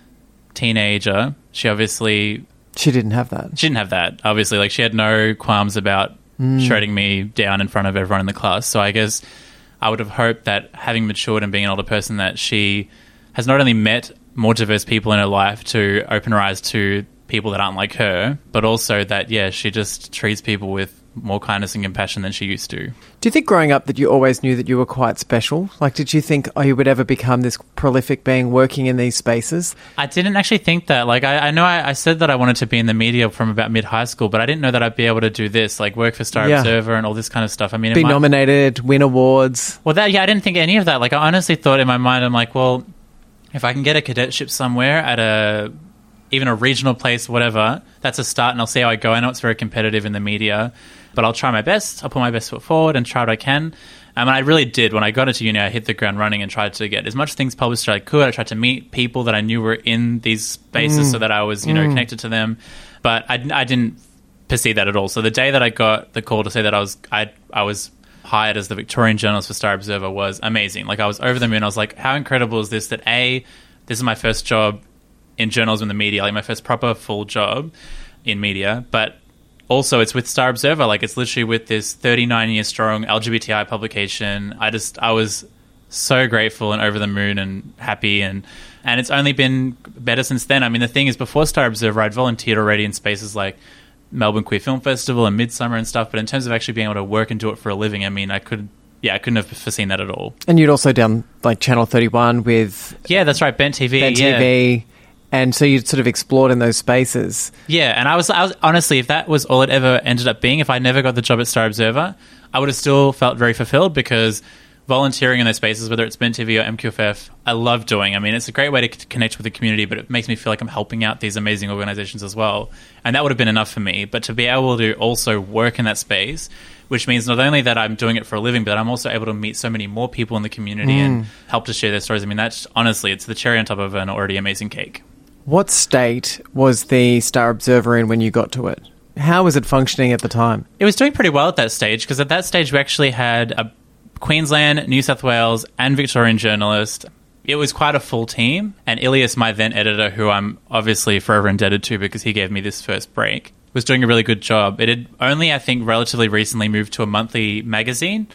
teenager, she obviously... She didn't have that. She didn't have that, obviously. Like, she had no qualms about mm. shredding me down in front of everyone in the class. So I guess I would have hoped that, having matured and being an older person, that she has not only met more diverse people in her life to open her eyes to people that aren't like her, but also that, yeah, she just treats people with more kindness and compassion than she used to. Do you think growing up that you always knew that you were quite special? Like, did you think, oh, you would ever become this prolific being working in these spaces? I didn't actually think that. Like, I, I know I, I said that I wanted to be in the media from about mid-high school, but I didn't know that I'd be able to do this, like work for Star yeah. Observer and all this kind of stuff. I mean, be might... nominated, win awards. Well, that yeah, I didn't think any of that. Like, I honestly thought in my mind, I'm like, well, if I can get a cadetship somewhere at a... even a regional place, whatever, that's a start, and I'll see how I go. I know it's very competitive in the media, but I'll try my best. I'll put my best foot forward and try what I can. Um, and I really did. When I got into uni, I hit the ground running and tried to get as much things published as I could. I tried to meet people that I knew were in these spaces mm. so that I was, you know, mm. connected to them. But I, I didn't perceive that at all. So the day that I got the call to say that I was I I was hired as the Victorian journalist for Star Observer was amazing. Like, I was over the moon. I was like, how incredible is this that, A, this is my first job in journalism and the media, like my first proper full job in media, but also it's with Star Observer. Like, it's literally with this thirty-nine year strong L G B T I publication. I just, I was so grateful and over the moon and happy, and, and it's only been better since then. I mean, the thing is, before Star Observer, I'd volunteered already in spaces like Melbourne Queer Film Festival and Midsummer and stuff, but in terms of actually being able to work and do it for a living, I mean, I could Yeah, I couldn't have foreseen that at all. And you'd also done like Channel thirty-one with... Yeah, that's right, Bent T V. Bent yeah. T V. And so you'd sort of explored in those spaces. Yeah, and I was, I was honestly, if that was all it ever ended up being, if I never got the job at Star Observer, I would have still felt very fulfilled, because volunteering in those spaces, whether it's Bent T V or M Q F F, I love doing. I mean, it's a great way to c- connect with the community, but it makes me feel like I'm helping out these amazing organizations as well. And that would have been enough for me. But to be able to also work in that space, which means not only that I'm doing it for a living, but I'm also able to meet so many more people in the community mm. and help to share their stories. I mean, that's honestly, it's the cherry on top of an already amazing cake. What state was the Star Observer in when you got to it? How was it functioning at the time? It was doing pretty well at that stage, because at that stage we actually had a Queensland, New South Wales and Victorian journalist. It was quite a full team, and Ilias, my then editor, who I'm obviously forever indebted to because he gave me this first break, was doing a really good job. It had only, I think, relatively recently moved to a monthly magazine,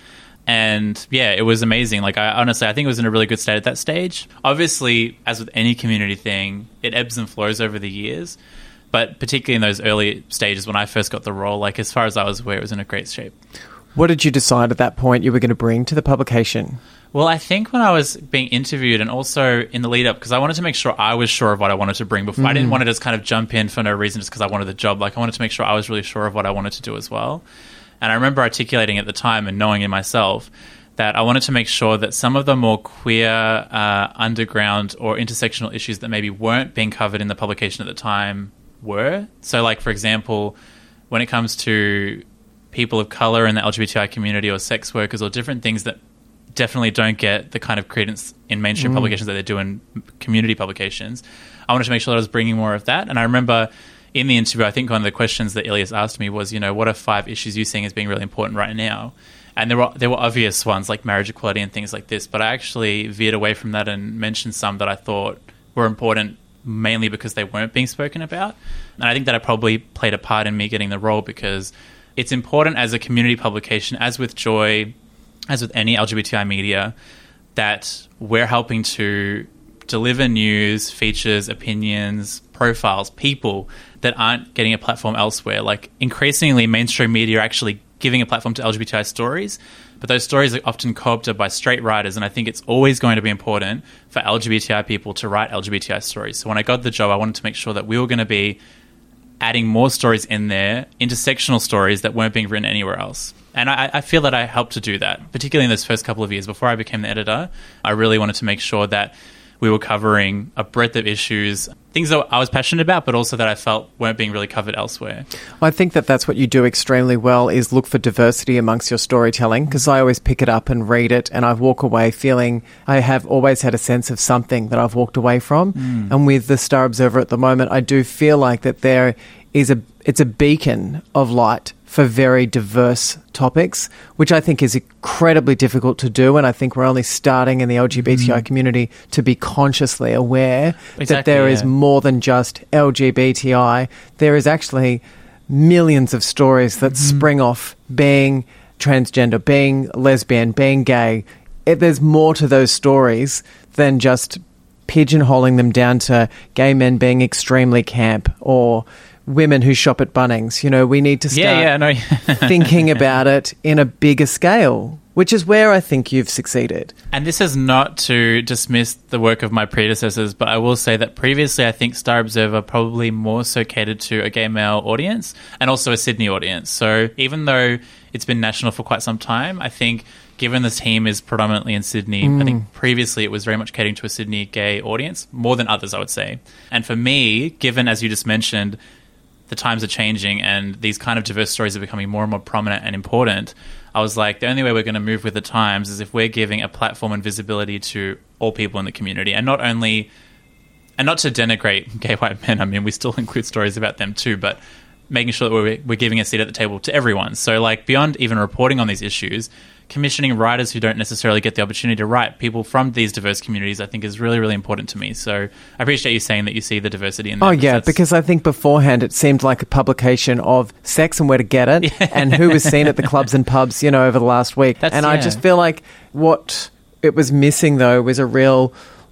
And yeah, it was amazing. Like, I honestly, I think it was in a really good state at that stage. Obviously, as with any community thing, it ebbs and flows over the years. But particularly in those early stages when I first got the role, like as far as I was aware, it was in a great shape. What did you decide at that point you were going to bring to the publication? Well, I think when I was being interviewed and also in the lead up, because I wanted to make sure I was sure of what I wanted to bring before. Mm. I didn't want to just kind of jump in for no reason just because I wanted the job. Like, I wanted to make sure I was really sure of what I wanted to do as well. And I remember articulating at the time and knowing in myself that I wanted to make sure that some of the more queer, uh, underground or intersectional issues that maybe weren't being covered in the publication at the time were. So, like, for example, when it comes to people of color in the L G B T I community or sex workers or different things that definitely don't get the kind of credence in mainstream mm. publications that they do in community publications, I wanted to make sure that I was bringing more of that. And I remember in the interview, I think one of the questions that Ilias asked me was, you know, what are five issues you seeing as being really important right now? And there were there were obvious ones like marriage equality and things like this, but I actually veered away from that and mentioned some that I thought were important mainly because they weren't being spoken about. And I think that I probably played a part in me getting the role because it's important as a community publication, as with Joy, as with any L G B T I media, that we're helping to deliver news, features, opinions, profiles, people that aren't getting a platform elsewhere. Like, increasingly, mainstream media are actually giving a platform to L G B T I stories, but those stories are often co-opted by straight writers, and I think it's always going to be important for L G B T I people to write L G B T I stories. So when I got the job, I wanted to make sure that we were going to be adding more stories in there, intersectional stories that weren't being written anywhere else. And I, I feel that I helped to do that, particularly in those first couple of years. Before I became the editor, I really wanted to make sure that we were covering a breadth of issues, things that I was passionate about, but also that I felt weren't being really covered elsewhere. I think that that's what you do extremely well, is look for diversity amongst your storytelling, because I always pick it up and read it, and I walk away feeling I have always had a sense of something that I've walked away from. Mm. And with the Star Observer at the moment, I do feel like that there is a it's a beacon of light for very diverse topics, which I think is incredibly difficult to do. And I think we're only starting in the L G B T I mm. community to be consciously aware exactly, that there yeah. is more than just L G B T I. There is actually millions of stories that mm. spring off being transgender, being lesbian, being gay. It, there's more to those stories than just pigeonholing them down to gay men being extremely camp or women who shop at Bunnings. You know, we need to start yeah, yeah, no. thinking about it in a bigger scale, which is where I think you've succeeded. And this is not to dismiss the work of my predecessors, but I will say that previously I think Star Observer probably more so catered to a gay male audience and also a Sydney audience. So even though it's been national for quite some time, I think given the team is predominantly in Sydney, mm. I think previously it was very much catering to a Sydney gay audience, more than others, I would say. And for me, given, as you just mentioned, the times are changing and these kind of diverse stories are becoming more and more prominent and important, I was like, the only way we're going to move with the times is if we're giving a platform and visibility to all people in the community, and not only, and not to denigrate gay white men, I mean, we still include stories about them too, but making sure that we're, we're giving a seat at the table to everyone. So, like, beyond even reporting on these issues, commissioning writers who don't necessarily get the opportunity to write, people from these diverse communities, I think is really, really important to me. So I appreciate you saying that you see the diversity in that. Oh, yeah, because I think beforehand it seemed like a publication of sex and where to get it yeah. and who was seen at the clubs and pubs, you know, over the last week. That's, and yeah. I just feel like what it was missing, though, was a real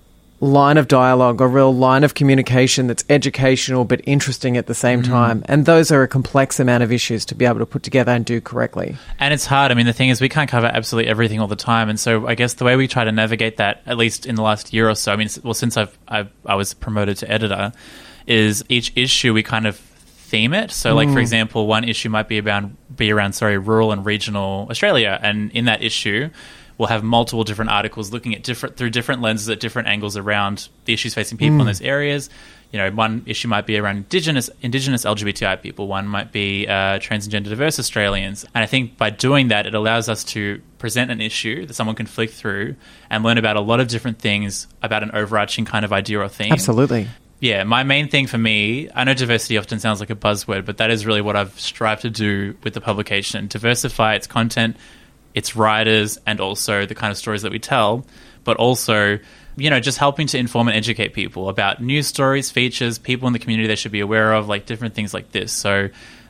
line of dialogue, a real line of communication that's educational but interesting at the same mm. time. And those are a complex amount of issues to be able to put together and do correctly. And it's hard. I mean, the thing is, we can't cover absolutely everything all the time. And so I guess the way we try to navigate that, at least in the last year or so, I mean, well, since I've, I've I was promoted to editor, is each issue we kind of theme it. So, like, mm. for example, one issue might be around, be around, sorry, rural and regional Australia. And in that issue, we'll have multiple different articles looking at different through different lenses at different angles around the issues facing people mm. in those areas. You know, one issue might be around Indigenous Indigenous L G B T I people. One might be uh, transgender diverse Australians. And I think by doing that, it allows us to present an issue that someone can flick through and learn about a lot of different things about an overarching kind of idea or theme. Absolutely. Yeah, my main thing for me, I know diversity often sounds like a buzzword, but that is really what I've strived to do with the publication. Diversify its content, its writers, and also the kind of stories that we tell, but also, you know, just helping to inform and educate people about news stories, features, people in the community they should be aware of, like different things like this. So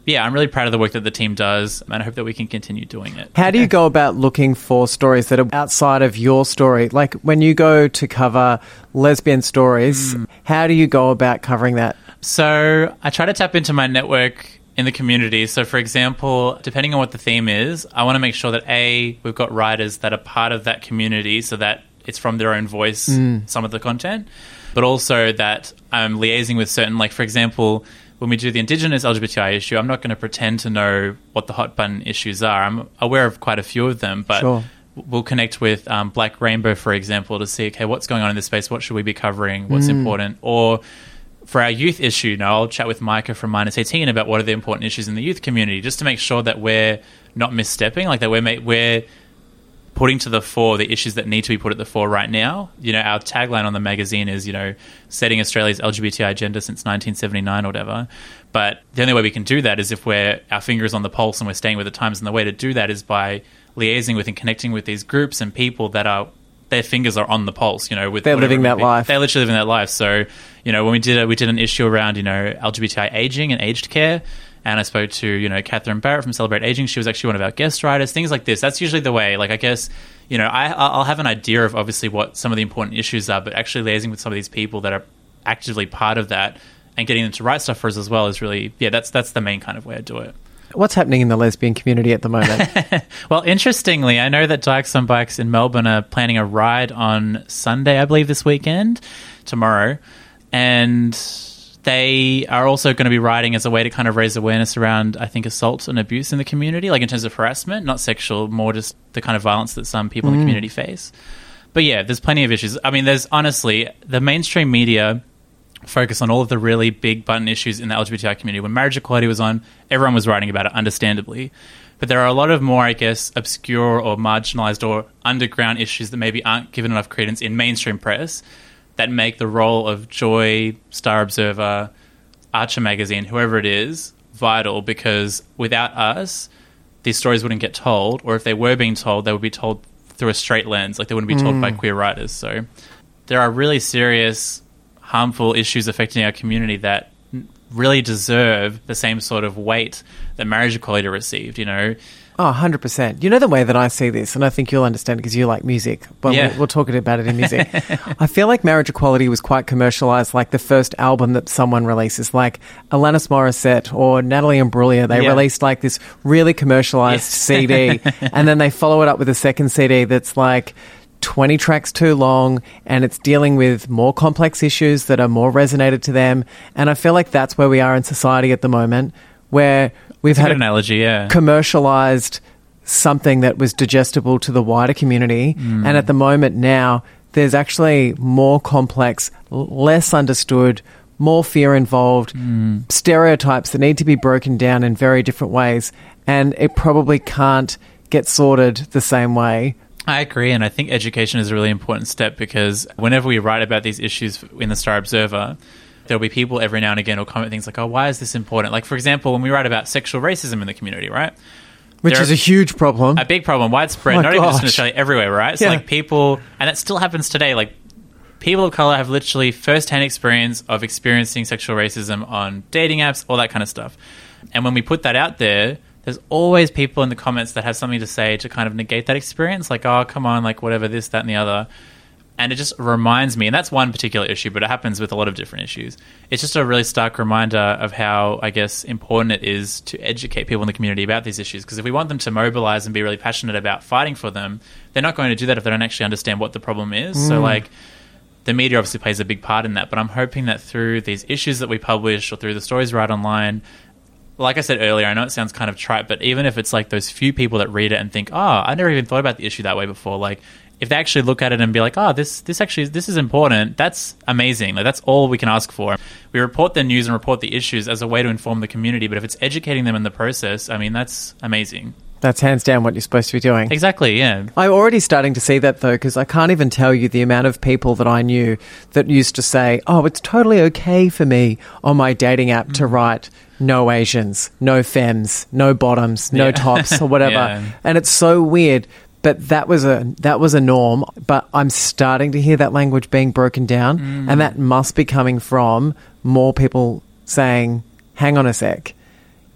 yeah, I'm really proud of the work that the team does, and I hope that we can continue doing it. How do you go about looking for stories that are outside of your story? Like when you go to cover lesbian stories, mm. how do you go about covering that? So I try to tap into my network in the community. So, for example, depending on what the theme is, I want to make sure that, A, we've got writers that are part of that community so that it's from their own voice, mm. some of the content, but also that I'm liaising with certain, like, for example, when we do the Indigenous L G B T I issue, I'm not going to pretend to know what the hot button issues are. I'm aware of quite a few of them, but sure. we'll connect with um, Black Rainbow, for example, to see, okay, what's going on in this space? What should we be covering? What's mm. important? Or for our youth issue, you know, I'll chat with Micah from Minus eighteen about what are the important issues in the youth community, just to make sure that we're not misstepping, like that we're ma- we're putting to the fore the issues that need to be put at the fore right now. You know, our tagline on the magazine is, you know, setting Australia's L G B T I agenda since nineteen seventy-nine or whatever. But the only way we can do that is if we're our fingers on the pulse and we're staying with the times. And the way to do that is by liaising with and connecting with these groups and people that are, their fingers are on the pulse, you know, with they're living that life. They're literally living that life. So, you know, when we did a, we did an issue around, you know, L G B T I aging and aged care, and I spoke to, you know, Catherine Barrett from Celebrate Aging. She was actually one of our guest writers. Things like this. That's usually the way. Like, I guess, you know, I, I'll have an idea of obviously what some of the important issues are, but actually liaising with some of these people that are actively part of that and getting them to write stuff for us as well is really, yeah, that's that's the main kind of way I do it. What's happening in the lesbian community at the moment? Well, interestingly, I know that Dykes on Bikes in Melbourne are planning a ride on Sunday, I believe, this weekend, tomorrow. And they are also going to be riding as a way to kind of raise awareness around, I think, assault and abuse in the community, like in terms of harassment, not sexual, more just the kind of violence that some people mm. in the community face. But yeah, there's plenty of issues. I mean, there's honestly, the mainstream media focus on all of the really big button issues in the L G B T I community. When marriage equality was on, everyone was writing about it, understandably. But there are a lot of more, I guess, obscure or marginalized or underground issues that maybe aren't given enough credence in mainstream press that make the role of Joy, Star Observer, Archer Magazine, whoever it is, vital, because without us, these stories wouldn't get told, or if they were being told, they would be told through a straight lens, like they wouldn't be told mm. by queer writers. So there are really serious, harmful issues affecting our community that really deserve the same sort of weight that marriage equality received, you know. Oh, one hundred percent. You know the way that I see this, and I think you'll understand because you like music, but yeah. we'll, we'll talk about it in music. I feel like marriage equality was quite commercialized, like the first album that someone releases, like Alanis Morissette or Natalie Imbruglia. They yeah. released like this really commercialized yes. C D, and then they follow it up with a second C D that's like twenty tracks too long, and it's dealing with more complex issues that are more resonated to them. And I feel like that's where we are in society at the moment, where we've That's had an analogy, yeah. commercialized something that was digestible to the wider community. Mm. And at the moment now, there's actually more complex, less understood, more fear involved, mm. stereotypes that need to be broken down in very different ways. And it probably can't get sorted the same way. I agree, and I think education is a really important step, because whenever we write about these issues in the Star Observer, there'll be people every now and again who'll comment things like, oh, why is this important? Like, for example, when we write about sexual racism in the community, right? Which there is a huge problem. A big problem, widespread, oh not gosh. even just in Australia, everywhere, right? So, yeah. like, people, and that still happens today, like, people of colour have literally first-hand experience of experiencing sexual racism on dating apps, all that kind of stuff. And when we put that out there, there's always people in the comments that have something to say to kind of negate that experience, like, oh, come on, like, whatever, this, that, and the other. And it just reminds me, and that's one particular issue, but it happens with a lot of different issues. It's just a really stark reminder of how, I guess, important it is to educate people in the community about these issues. Because if we want them to mobilize and be really passionate about fighting for them, they're not going to do that if they don't actually understand what the problem is. Mm. So, like, the media obviously plays a big part in that. But I'm hoping that through these issues that we publish or through the stories we write online, like I said earlier, I know it sounds kind of trite, but even if it's like those few people that read it and think, oh, I never even thought about the issue that way before, like, if they actually look at it and be like, oh, this this actually, this is important, that's amazing. Like, that's all we can ask for. We report the news and report the issues as a way to inform the community, but if it's educating them in the process, I mean, that's amazing. That's hands down what you're supposed to be doing. Exactly, yeah. I'm already starting to see that, though, because I can't even tell you the amount of people that I knew that used to say, oh, it's totally okay for me on my dating app mm. to write no Asians, no femmes, no bottoms, no yeah. tops, or whatever. Yeah. And it's so weird. But that was a that was a norm. But I'm starting to hear that language being broken down, mm. and that must be coming from more people saying, hang on a sec.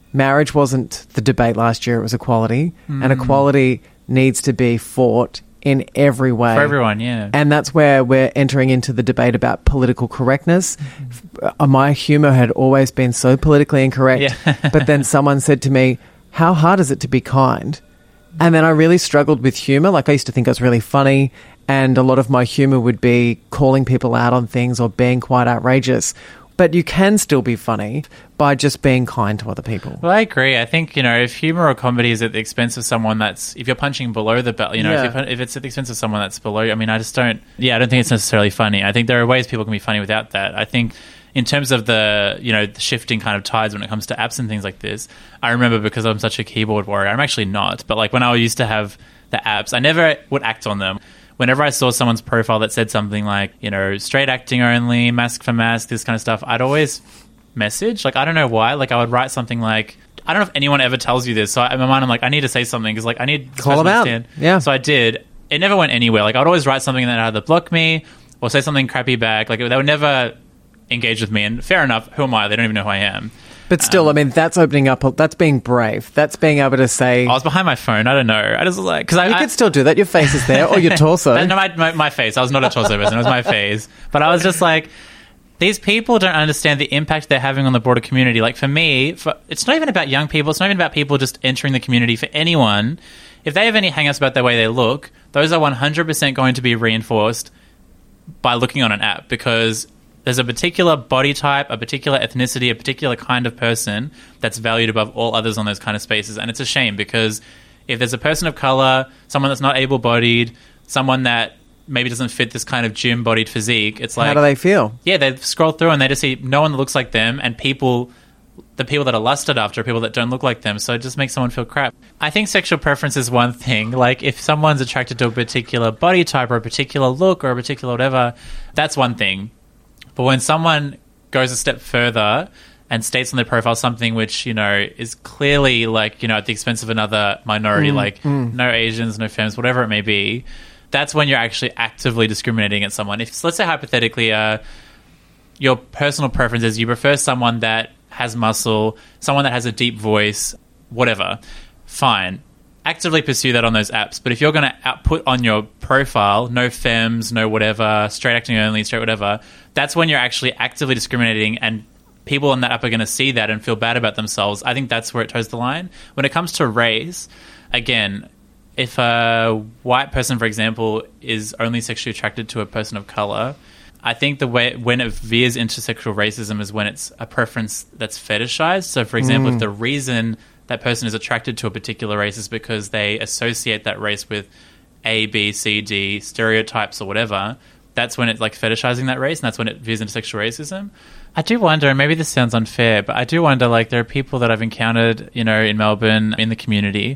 marriage wasn't the debate last year, it was equality. Mm. And equality needs to be fought in every way. For everyone, yeah. And that's where we're entering into the debate about political correctness. Mm-hmm. Uh, my humour had always been so politically incorrect. Yeah. But then someone said to me, how hard is it to be kind? And then I really struggled with humour. Like, I used to think I was really funny, and a lot of my humour would be calling people out on things or being quite outrageous. But you can still be funny by just being kind to other people. Well, I agree. I think, you know, if humor or comedy is at the expense of someone that's, if you're punching below the belt, you know, Yeah. if, you're, if it's at the expense of someone that's below you, I mean, I just don't, yeah, I don't think it's necessarily funny. I think there are ways people can be funny without that. I think in terms of the, you know, the shifting kind of tides when it comes to apps and things like this, I remember because I'm such a keyboard warrior, I'm actually not, but like when I used to have the apps, I never would act on them. Whenever I saw someone's profile that said something like, you know, straight acting only, mask for mask, this kind of stuff, I'd always message. Like, I don't know why. Like, I would write something like, I don't know if anyone ever tells you this. So I, in my mind, I'm like, I need to say something because, like, I need this Call person them to out. understand. Yeah. So I did. It never went anywhere. Like, I would always write something that either block me or say something crappy back. Like, they would never engage with me. And fair enough. Who am I? They don't even know who I am. But still, I mean, that's opening up, that's being brave. That's being able to say... I was behind my phone. I don't know. I just was like... Cause I, you I, could still do that. Your face is there, or your torso. No, my, my, my face. I was not a torso person. It was my face. But I was just like... These people don't understand the impact they're having on the broader community. Like, for me, for, it's not even about young people. It's not even about people just entering the community. For anyone, if they have any hang-ups about the way they look, those are one hundred percent going to be reinforced by looking on an app, because there's a particular body type, a particular ethnicity, a particular kind of person that's valued above all others on those kind of spaces. And it's a shame, because if there's a person of color, someone that's not able-bodied, someone that maybe doesn't fit this kind of gym-bodied physique, it's like... How do they feel? Yeah, they scroll through and they just see no one that looks like them, and people... the people that are lusted after are people that don't look like them, so it just makes someone feel crap. I think sexual preference is one thing. Like, if someone's attracted to a particular body type or a particular look or a particular whatever, that's one thing. But when someone goes a step further and states on their profile something which, you know, is clearly, like, you know, at the expense of another minority, mm, like mm. no Asians, no femmes, whatever it may be, that's when you're actually actively discriminating against someone. If, let's say, hypothetically, uh, your personal preference is you prefer someone that has muscle, someone that has a deep voice, whatever, fine. Actively pursue that on those apps. But if you're going to output on your profile, no femmes, no whatever, straight acting only, straight whatever, that's when you're actually actively discriminating, and people on that app are going to see that and feel bad about themselves. I think that's where it toes the line. When it comes to race, again, if a white person, for example, is only sexually attracted to a person of color, I think the way when it veers into sexual racism is when it's a preference that's fetishized. So, for example, mm. if the reason that person is attracted to a particular race is because they associate that race with A, B, C, D stereotypes or whatever, that's when it's like fetishizing that race, and that's when it veers into sexual racism. I do wonder, and maybe this sounds unfair, but I do wonder, like, there are people that I've encountered, you know, in Melbourne, in the community,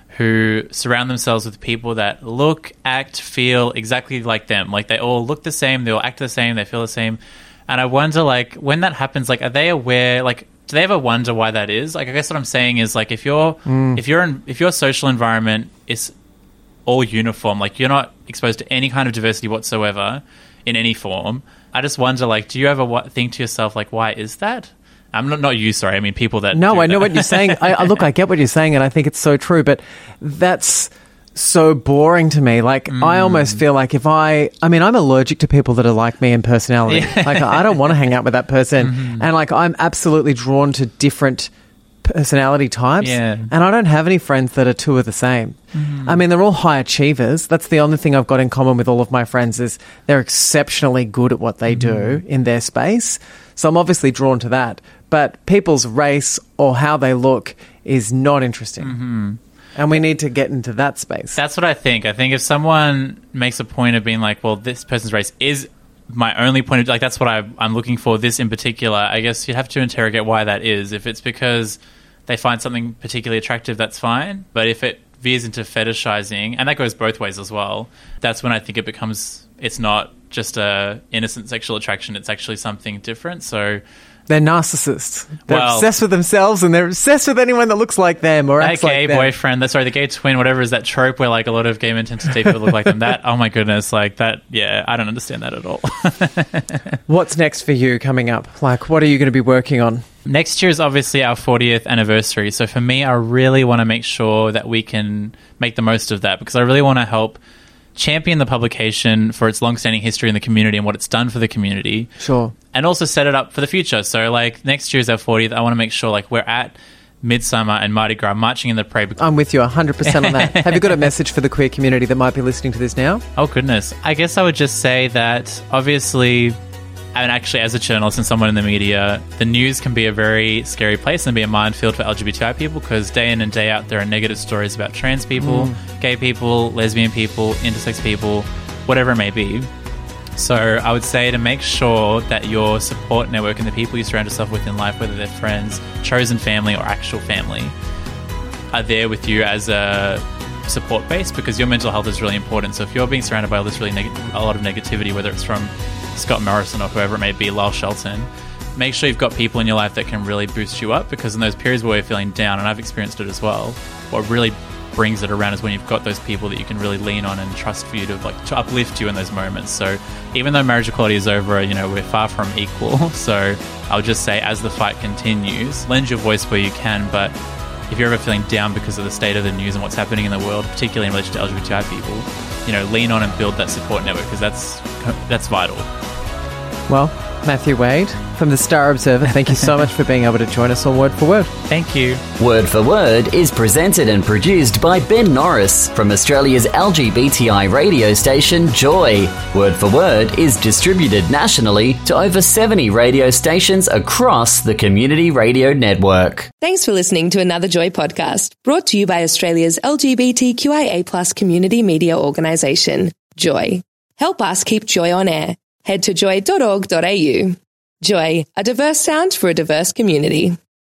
who surround themselves with people that look, act, feel exactly like them. Like, they all look the same, they all act the same, they feel the same. And I wonder, like, when that happens, like, are they aware, like, do they ever wonder why that is? Like, I guess what I'm saying is, like, if you're, mm. if you're in, if your social environment is all uniform, like, you're not exposed to any kind of diversity whatsoever in any form, I just wonder, like, do you ever w- think to yourself, like, why is that? I'm not, not you, sorry. I mean, people that... No, I know that. what you're saying. I, I, look, I get what you're saying, and I think it's so true, but that's so boring to me. Like, mm. I almost feel like if I... I mean, I'm allergic to people that are like me in personality. Yeah. Like, I don't want to hang out with that person. Mm-hmm. And, like, I'm absolutely drawn to different personality types. Yeah. And I don't have any friends that are two of the same. Mm-hmm. I mean, they're all high achievers. That's the only thing I've got in common with all of my friends is they're exceptionally good at what they mm-hmm. do in their space. So I'm obviously drawn to that. But people's race or how they look is not interesting. Mm-hmm. And we need to get into that space. That's what I think. I think if someone makes a point of being like, well, this person's race is my only point of... Like, that's what I, I'm looking for, this in particular. I guess you'd have to interrogate why that is. If it's because they find something particularly attractive, that's fine. But if it veers into fetishizing, and that goes both ways as well, that's when I think it becomes... It's not just a innocent sexual attraction. It's actually something different. So... They're narcissists. They're well, obsessed with themselves, and they're obsessed with anyone that looks like them or acts that like gay them. boyfriend, that's sorry, the gay twin, whatever is that trope where like a lot of gay men tend to date people look like them. That, oh my goodness, like that, yeah, I don't understand that at all. What's next for you coming up? Like, what are you going to be working on? Next year is obviously our fortieth anniversary. So for me, I really want to make sure that we can make the most of that, because I really want to help champion the publication for its long-standing history in the community and what it's done for the community. Sure. And also set it up for the future. So like next year is our fortieth. I want to make sure like we're at Midsummer and Mardi Gras marching in the parade. I'm with you one hundred percent on that. Have you got a message for the queer community that might be listening to this now? Oh, goodness. I guess I would just say that obviously, and actually as a journalist and someone in the media, the news can be a very scary place and be a minefield for L G B T I people, because day in and day out there are negative stories about trans people, mm. gay people, lesbian people, intersex people, whatever it may be. So I would say to make sure that your support network and the people you surround yourself with in life, whether they're friends, chosen family, or actual family, are there with you as a support base, because your mental health is really important. So if you're being surrounded by all this really neg- a lot of negativity, whether it's from Scott Morrison or whoever it may be, Lyle Shelton, make sure you've got people in your life that can really boost you up, because in those periods where you're feeling down, and I've experienced it as well, what really brings it around is when you've got those people that you can really lean on and trust for you to like to uplift you in those moments. So even though marriage equality is over, you know, we're far from equal. So I'll just say, as the fight continues, lend your voice where you can, but if you're ever feeling down because of the state of the news and what's happening in the world, particularly in relation to L G B T I people, you know, lean on and build that support network, because that's that's vital. Well, Matthew Wade from the Star Observer, thank you so much for being able to join us on Word for Word. Thank you. Word for Word is presented and produced by Ben Norris from Australia's L G B T I radio station Joy. Word for Word is distributed nationally to over seventy radio stations across the Community Radio Network. Thanks for listening to another Joy podcast, brought to you by Australia's L G B T Q I A plus community media organisation, Joy. Help us keep Joy on air. Head to joy dot org dot a u. Joy, a diverse sound for a diverse community.